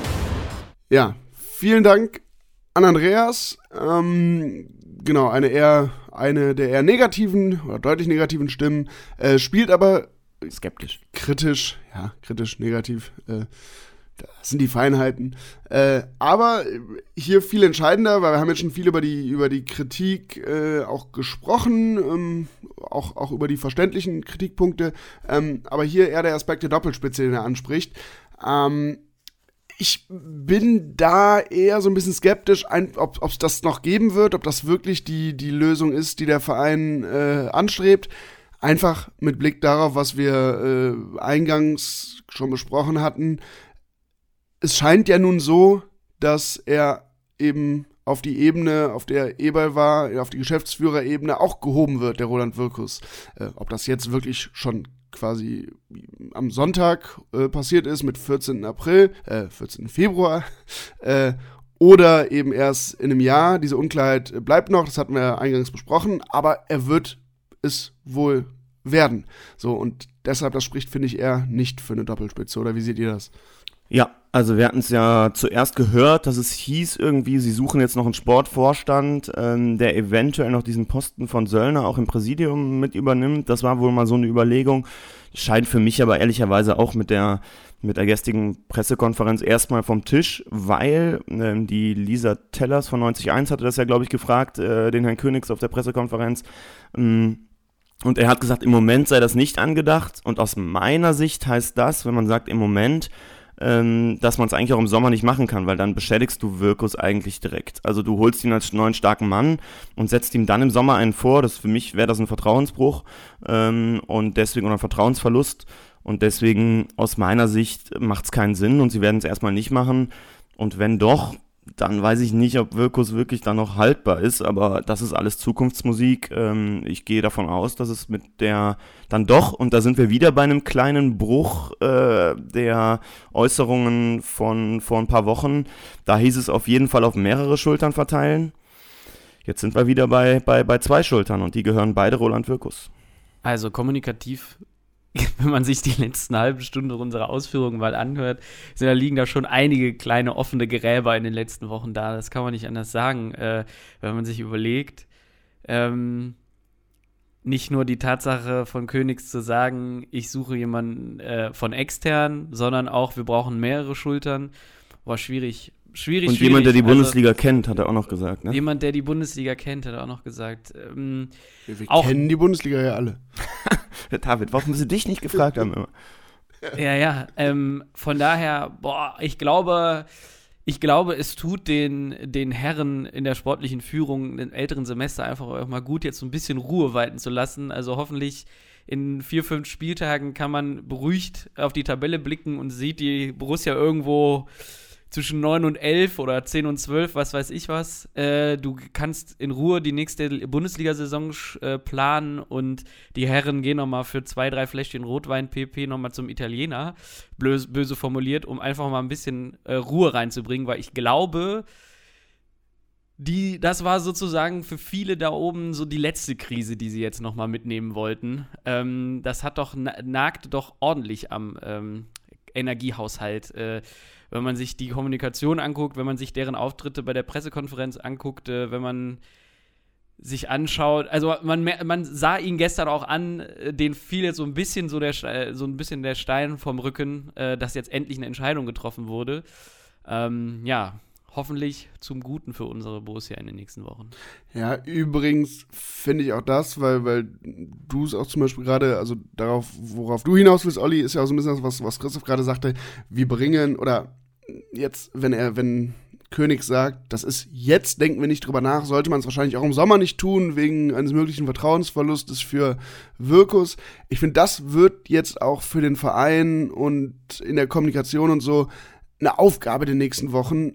Ja, vielen Dank an Andreas. Ähm, genau, eine eher eine der eher negativen oder deutlich negativen Stimmen, äh, spielt aber skeptisch. Kritisch, ja, kritisch, negativ. Äh, das sind die Feinheiten. Äh, aber hier viel entscheidender, weil wir haben jetzt schon viel über die, über die Kritik äh, auch gesprochen, ähm, auch, auch über die verständlichen Kritikpunkte. Ähm, aber hier eher der Aspekt der Doppelspitze, den er anspricht. Ähm, ich bin da eher so ein bisschen skeptisch, ein, ob es das noch geben wird, ob das wirklich die, die Lösung ist, die der Verein äh, anstrebt. Einfach mit Blick darauf, was wir äh, eingangs schon besprochen hatten. Es scheint ja nun so, dass er eben auf die Ebene, auf der Eberl war, auf die Geschäftsführerebene auch gehoben wird, der Roland Wirkus. Äh, ob das jetzt wirklich schon quasi am Sonntag äh, passiert ist mit vierzehnten April, äh, vierzehnten Februar, äh, oder eben erst in einem Jahr. Diese Unklarheit bleibt noch, das hatten wir eingangs besprochen, aber er wird es wohl werden. So, und deshalb, das spricht, finde ich, eher nicht für eine Doppelspitze, oder wie seht ihr das? Ja, also wir hatten es ja zuerst gehört, dass es hieß irgendwie, sie suchen jetzt noch einen Sportvorstand, ähm, der eventuell noch diesen Posten von Söllner auch im Präsidium mit übernimmt. Das war wohl mal so eine Überlegung. Scheint für mich aber ehrlicherweise auch mit der mit der gestrigen Pressekonferenz erstmal vom Tisch, weil ähm, die Lisa Tellers von neunzig eins hatte das ja, glaube ich, gefragt, äh, den Herrn Königs auf der Pressekonferenz. Ähm, und er hat gesagt, im Moment sei das nicht angedacht. Und aus meiner Sicht heißt das, wenn man sagt im Moment, dass man es eigentlich auch im Sommer nicht machen kann, weil dann beschädigst du Wirkus eigentlich direkt. Also du holst ihn als neuen starken Mann und setzt ihm dann im Sommer einen vor. Das für mich wäre das ein Vertrauensbruch ähm, und deswegen oder ein Vertrauensverlust. Und deswegen aus meiner Sicht macht es keinen Sinn und sie werden es erstmal nicht machen. Und wenn doch, dann weiß ich nicht, ob Wirkus wirklich dann noch haltbar ist, aber das ist alles Zukunftsmusik. Ähm, ich gehe davon aus, dass es mit der dann doch, und da sind wir wieder bei einem kleinen Bruch äh, der Äußerungen von vor ein paar Wochen, da hieß es auf jeden Fall auf mehrere Schultern verteilen. Jetzt sind wir wieder bei, bei, bei zwei Schultern und die gehören beide Roland Wirkus. Also kommunikativ, wenn man sich die letzten halben Stunde unserer Ausführungen mal anhört, sind, da liegen da schon einige kleine offene Gräber in den letzten Wochen da. Das kann man nicht anders sagen, äh, wenn man sich überlegt. Ähm, nicht nur die Tatsache von Königs zu sagen, ich suche jemanden äh, von extern, sondern auch, wir brauchen mehrere Schultern. War schwierig. Schwierig, Und schwierig. jemand, der die also, Bundesliga kennt, hat er auch noch gesagt, ne? Jemand, der die Bundesliga kennt, hat er auch noch gesagt. Ähm, Wir, wir auch, kennen die Bundesliga ja alle. David, warum sie dich nicht gefragt haben immer? Ja, ja. Ähm, von daher, boah, ich glaube, ich glaube, es tut den, den Herren in der sportlichen Führung im älteren Semester einfach auch mal gut, jetzt so ein bisschen Ruhe walten zu lassen. Also hoffentlich in vier, fünf Spieltagen kann man beruhigt auf die Tabelle blicken und sieht die Borussia irgendwo zwischen neun und elf oder zehn und zwölf, was weiß ich was. Äh, du kannst in Ruhe die nächste Bundesliga-Saison äh, planen und die Herren gehen nochmal für zwei, drei Fläschchen Rotwein P P nochmal zum Italiener, böse, böse formuliert, um einfach mal ein bisschen äh, Ruhe reinzubringen, weil ich glaube, die, das war sozusagen für viele da oben so die letzte Krise, die sie jetzt nochmal mitnehmen wollten. Ähm, das hat doch, nagte doch ordentlich am ähm, Energiehaushalt, äh, wenn man sich die Kommunikation anguckt, wenn man sich deren Auftritte bei der Pressekonferenz anguckt, äh, wenn man sich anschaut, also man, man sah ihn gestern auch an, den fiel jetzt so ein bisschen so der so ein bisschen der Stein vom Rücken, äh, dass jetzt endlich eine Entscheidung getroffen wurde. Ähm, ja, hoffentlich zum Guten für unsere Borussia in den nächsten Wochen. Ja, übrigens finde ich auch das, weil, weil du es auch zum Beispiel gerade, also darauf, worauf du hinaus willst, Olli, ist ja auch so ein bisschen das, was, was Christoph gerade sagte, wir bringen, oder jetzt, wenn er, wenn König sagt, das ist jetzt, denken wir nicht drüber nach, sollte man es wahrscheinlich auch im Sommer nicht tun, wegen eines möglichen Vertrauensverlustes für Wirkus. Ich finde, das wird jetzt auch für den Verein und in der Kommunikation und so eine Aufgabe der nächsten Wochen,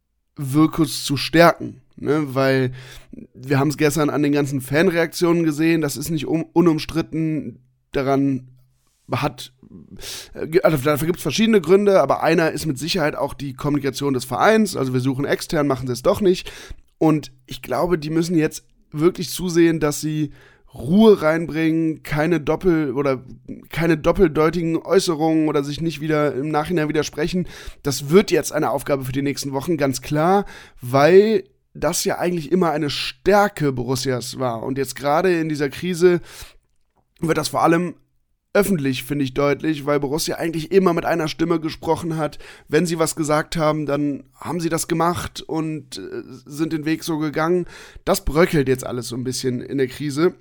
Wirkus zu stärken. Ne? Weil wir haben es gestern an den ganzen Fanreaktionen gesehen, das ist nicht un- unumstritten, daran hat, also dafür gibt es verschiedene Gründe, aber einer ist mit Sicherheit auch die Kommunikation des Vereins, also wir suchen extern, machen sie es doch nicht, und ich glaube, die müssen jetzt wirklich zusehen, dass sie Ruhe reinbringen, keine Doppel- oder keine doppeldeutigen Äußerungen oder sich nicht wieder im Nachhinein widersprechen. Das wird jetzt eine Aufgabe für die nächsten Wochen, ganz klar, weil das ja eigentlich immer eine Stärke Borussias war, und jetzt gerade in dieser Krise wird das vor allem öffentlich, finde ich, deutlich, weil Borussia eigentlich immer mit einer Stimme gesprochen hat. Wenn sie was gesagt haben, dann haben sie das gemacht und äh, sind den Weg so gegangen. Das bröckelt jetzt alles so ein bisschen in der Krise.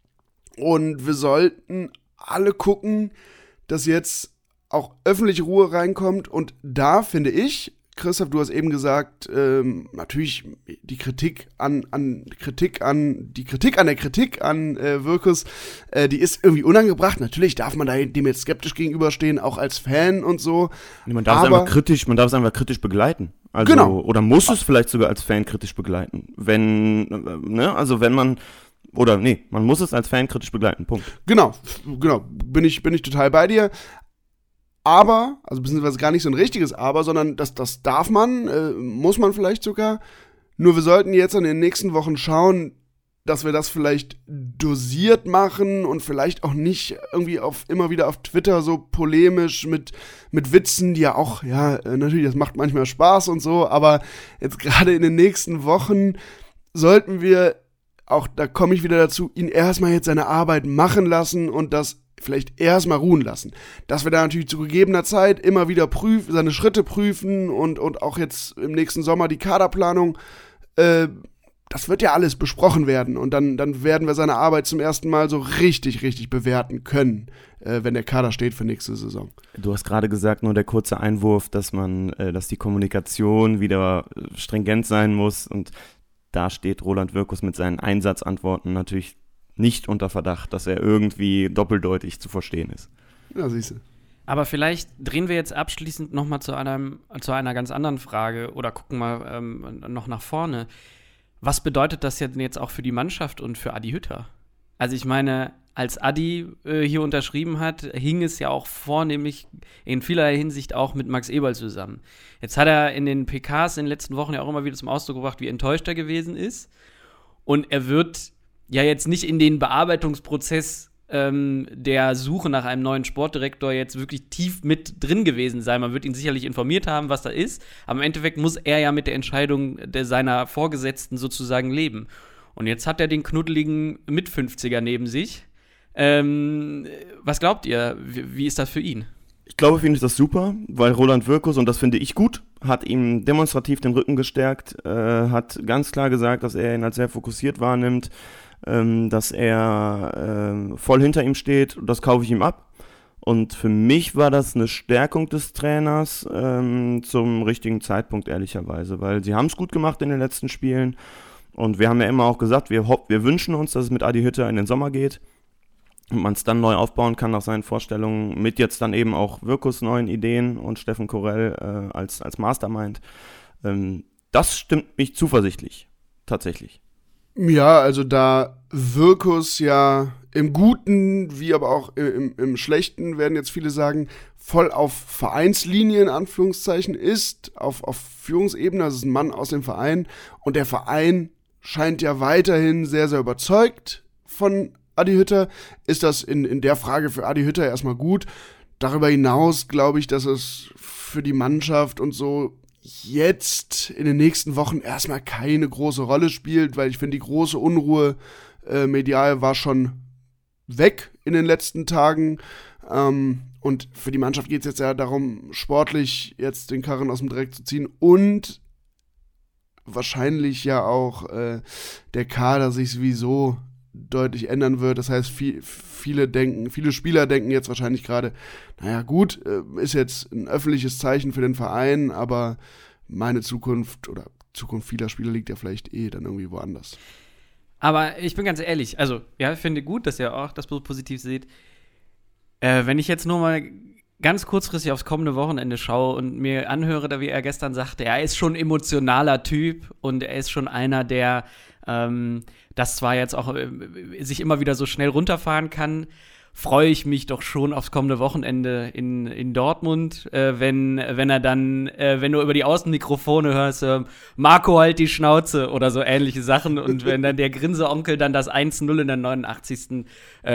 Und wir sollten alle gucken, dass jetzt auch öffentliche Ruhe reinkommt. Und da finde ich, Christoph, du hast eben gesagt, ähm, natürlich die Kritik an, an Kritik an, die Kritik an der Kritik an äh, Wirkus, äh, die ist irgendwie unangebracht. Natürlich darf man da dem jetzt skeptisch gegenüberstehen, auch als Fan und so. Man darf aber es einfach kritisch, man darf es einfach kritisch begleiten. Also, genau. Oder muss es vielleicht sogar als Fan kritisch begleiten. Wenn, ne, also wenn man, oder nee, man muss es als Fan kritisch begleiten, Punkt. Genau, genau, bin ich, bin ich total bei dir. Aber, also beziehungsweise gar nicht so ein richtiges Aber, sondern das, das darf man, äh, muss man vielleicht sogar. Nur wir sollten jetzt in den nächsten Wochen schauen, dass wir das vielleicht dosiert machen und vielleicht auch nicht irgendwie auf immer wieder auf Twitter so polemisch mit, mit Witzen, die ja auch, ja, äh, natürlich, das macht manchmal Spaß und so, aber jetzt gerade in den nächsten Wochen sollten wir, auch da komme ich wieder dazu, ihn erstmal jetzt seine Arbeit machen lassen und das vielleicht erstmal ruhen lassen. Dass wir da natürlich zu gegebener Zeit immer wieder prüfen, seine Schritte prüfen und, und auch jetzt im nächsten Sommer die Kaderplanung, äh, das wird ja alles besprochen werden und dann, dann werden wir seine Arbeit zum ersten Mal so richtig, richtig bewerten können, äh, wenn der Kader steht für nächste Saison. Du hast gerade gesagt, nur der kurze Einwurf, dass man, äh, dass die Kommunikation wieder stringent sein muss, und da steht Roland Wirkus mit seinen Einsatzantworten natürlich nicht unter Verdacht, dass er irgendwie doppeldeutig zu verstehen ist. Ja, siehst du. Aber vielleicht drehen wir jetzt abschließend nochmal zu einem, zu einer ganz anderen Frage oder gucken mal ähm, noch nach vorne. Was bedeutet das denn jetzt auch für die Mannschaft und für Adi Hütter? Also ich meine, als Adi äh, hier unterschrieben hat, hing es ja auch vornehmlich in vielerlei Hinsicht auch mit Max Eberl zusammen. Jetzt hat er in den P Ks in den letzten Wochen ja auch immer wieder zum Ausdruck gebracht, wie enttäuscht er gewesen ist. Und er wird ja jetzt nicht in den Bearbeitungsprozess ähm, der Suche nach einem neuen Sportdirektor jetzt wirklich tief mit drin gewesen sein. Man wird ihn sicherlich informiert haben, was da ist, aber im Endeffekt muss er ja mit der Entscheidung der, seiner Vorgesetzten sozusagen leben. Und jetzt hat er den knuddeligen Mit-fünfziger neben sich. Ähm, was glaubt ihr, wie, wie ist das für ihn? Ich glaube, für ihn ist das super, weil Roland Wirkus, und das finde ich gut, hat ihm demonstrativ den Rücken gestärkt, äh, hat ganz klar gesagt, dass er ihn als sehr fokussiert wahrnimmt, ähm, dass er äh, voll hinter ihm steht, und das kaufe ich ihm ab. Und für mich war das eine Stärkung des Trainers ähm, zum richtigen Zeitpunkt, ehrlicherweise, weil sie haben es gut gemacht in den letzten Spielen, und wir haben ja immer auch gesagt, wir, wir wünschen uns, dass es mit Adi Hütter in den Sommer geht und man es dann neu aufbauen kann nach seinen Vorstellungen, mit jetzt dann eben auch Wirkus neuen Ideen und Steffen Korell äh, als, als Mastermind. Ähm, das stimmt mich zuversichtlich, tatsächlich. Ja, also da Wirkus ja im Guten, wie aber auch im, im Schlechten, werden jetzt viele sagen, voll auf Vereinslinie in Anführungszeichen ist, auf, auf Führungsebene, das ist ein Mann aus dem Verein, und der Verein scheint ja weiterhin sehr, sehr überzeugt von Adi Hütter, ist das in, in der Frage für Adi Hütter erstmal gut. Darüber hinaus glaube ich, dass es für die Mannschaft und so jetzt in den nächsten Wochen erstmal keine große Rolle spielt, weil ich finde, die große Unruhe äh, medial war schon weg in den letzten Tagen. Ähm, und für die Mannschaft geht es jetzt ja darum, sportlich jetzt den Karren aus dem Dreck zu ziehen und wahrscheinlich ja auch äh, der Kader sich sowieso deutlich ändern wird. Das heißt, viel, viele denken, viele Spieler denken jetzt wahrscheinlich gerade, naja gut, äh, ist jetzt ein öffentliches Zeichen für den Verein, aber meine Zukunft oder Zukunft vieler Spieler liegt ja vielleicht eh dann irgendwie woanders. Aber ich bin ganz ehrlich, also ja, ich finde gut, dass ihr auch das positiv seht. Äh, wenn ich jetzt nur mal ganz kurzfristig aufs kommende Wochenende schaue und mir anhöre, da wie er gestern sagte, er ist schon ein emotionaler Typ und er ist schon einer, der ähm, das zwar jetzt auch äh, sich immer wieder so schnell runterfahren kann, freue ich mich doch schon aufs kommende Wochenende in, in Dortmund, äh, wenn, wenn er dann, äh, wenn du über die Außenmikrofone hörst, äh, Marco, halt die Schnauze oder so ähnliche Sachen und wenn dann der Grinseonkel dann das eins null in der neunundachtzigsten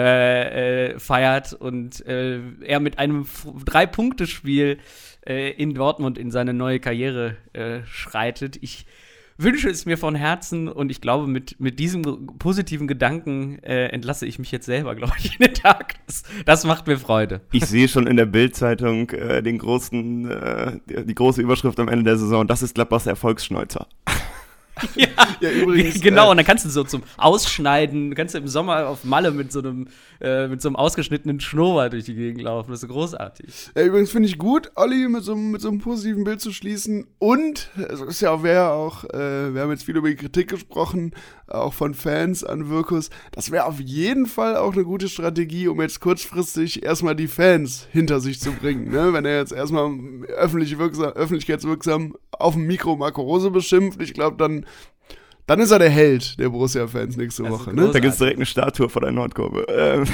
Äh, äh, feiert und äh, er mit einem Drei-Punkte-Spiel äh, in Dortmund in seine neue Karriere äh, schreitet. Ich wünsche es mir von Herzen und ich glaube, mit, mit diesem positiven Gedanken äh, entlasse ich mich jetzt selber, glaube ich, in den Tag. Das, das macht mir Freude. Ich sehe schon in der Bild-Zeitung äh, den großen, äh, die, die große Überschrift am Ende der Saison, das ist Gladbachs Erfolgsschneuzer. Ja, ja, übrigens. Genau, äh, und dann kannst du so zum Ausschneiden, kannst du im Sommer auf Malle mit so einem, äh, mit so einem ausgeschnittenen Schnurrbart durch die Gegend laufen. Das ist so großartig. Ja, übrigens finde ich gut, Olli mit so, mit so einem positiven Bild zu schließen. Und, es ist ja auch, wäre auch, äh, wir haben jetzt viel über die Kritik gesprochen, auch von Fans an Wirkus. Das wäre auf jeden Fall auch eine gute Strategie, um jetzt kurzfristig erstmal die Fans hinter sich zu bringen. Ne? Wenn er jetzt erstmal öffentlich wirksam, öffentlichkeitswirksam auf dem Mikro Marco Rose beschimpft, ich glaube, dann Dann ist er der Held der Borussia-Fans nächste Also Woche. Ne? Da gibt es direkt eine Statue vor der Nordkurve. Ähm.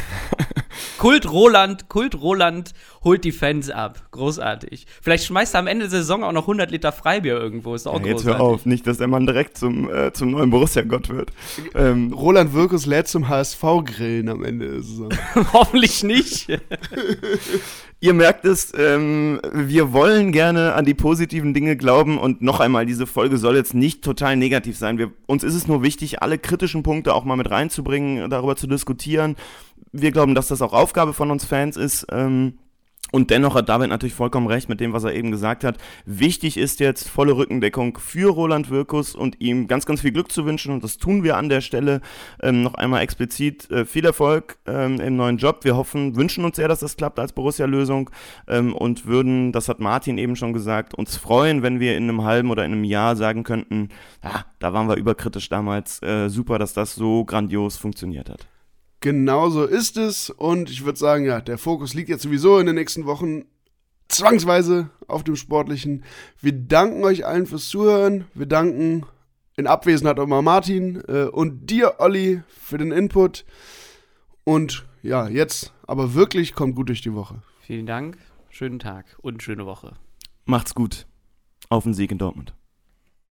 Kult Roland, Kult Roland holt die Fans ab. Großartig. Vielleicht schmeißt er am Ende der Saison auch noch hundert Liter Freibier irgendwo. Ist auch Ja, jetzt großartig. hör auf, nicht, dass der Mann direkt zum, äh, zum neuen Borussia-Gott wird. Ähm. Roland Wirkus lädt zum H S V-Grillen am Ende der Saison. Hoffentlich nicht. Ihr merkt es, ähm, wir wollen gerne an die positiven Dinge glauben und noch einmal, diese Folge soll jetzt nicht total negativ sein. Wir, uns ist es nur wichtig, alle kritischen Punkte auch mal mit reinzubringen, darüber zu diskutieren. Wir glauben, dass das auch Aufgabe von uns Fans ist. Ähm, Und dennoch hat David natürlich vollkommen recht mit dem, was er eben gesagt hat. Wichtig ist jetzt volle Rückendeckung für Roland Wirkus und ihm ganz, ganz viel Glück zu wünschen. Und das tun wir an der Stelle. Ähm, noch einmal explizit äh, viel Erfolg ähm, im neuen Job. Wir hoffen, wünschen uns sehr, dass das klappt als Borussia-Lösung ähm, und würden, das hat Martin eben schon gesagt, uns freuen, wenn wir in einem halben oder in einem Jahr sagen könnten, ja, da waren wir überkritisch damals. Äh, super, dass das so grandios funktioniert hat. Genau so ist es und ich würde sagen, ja, der Fokus liegt jetzt sowieso in den nächsten Wochen zwangsweise auf dem Sportlichen. Wir danken euch allen fürs Zuhören, wir danken in Abwesenheit auch mal Martin äh, und dir, Olli, für den Input und ja, jetzt aber wirklich kommt gut durch die Woche. Vielen Dank, schönen Tag und schöne Woche. Macht's gut. Auf den Sieg in Dortmund.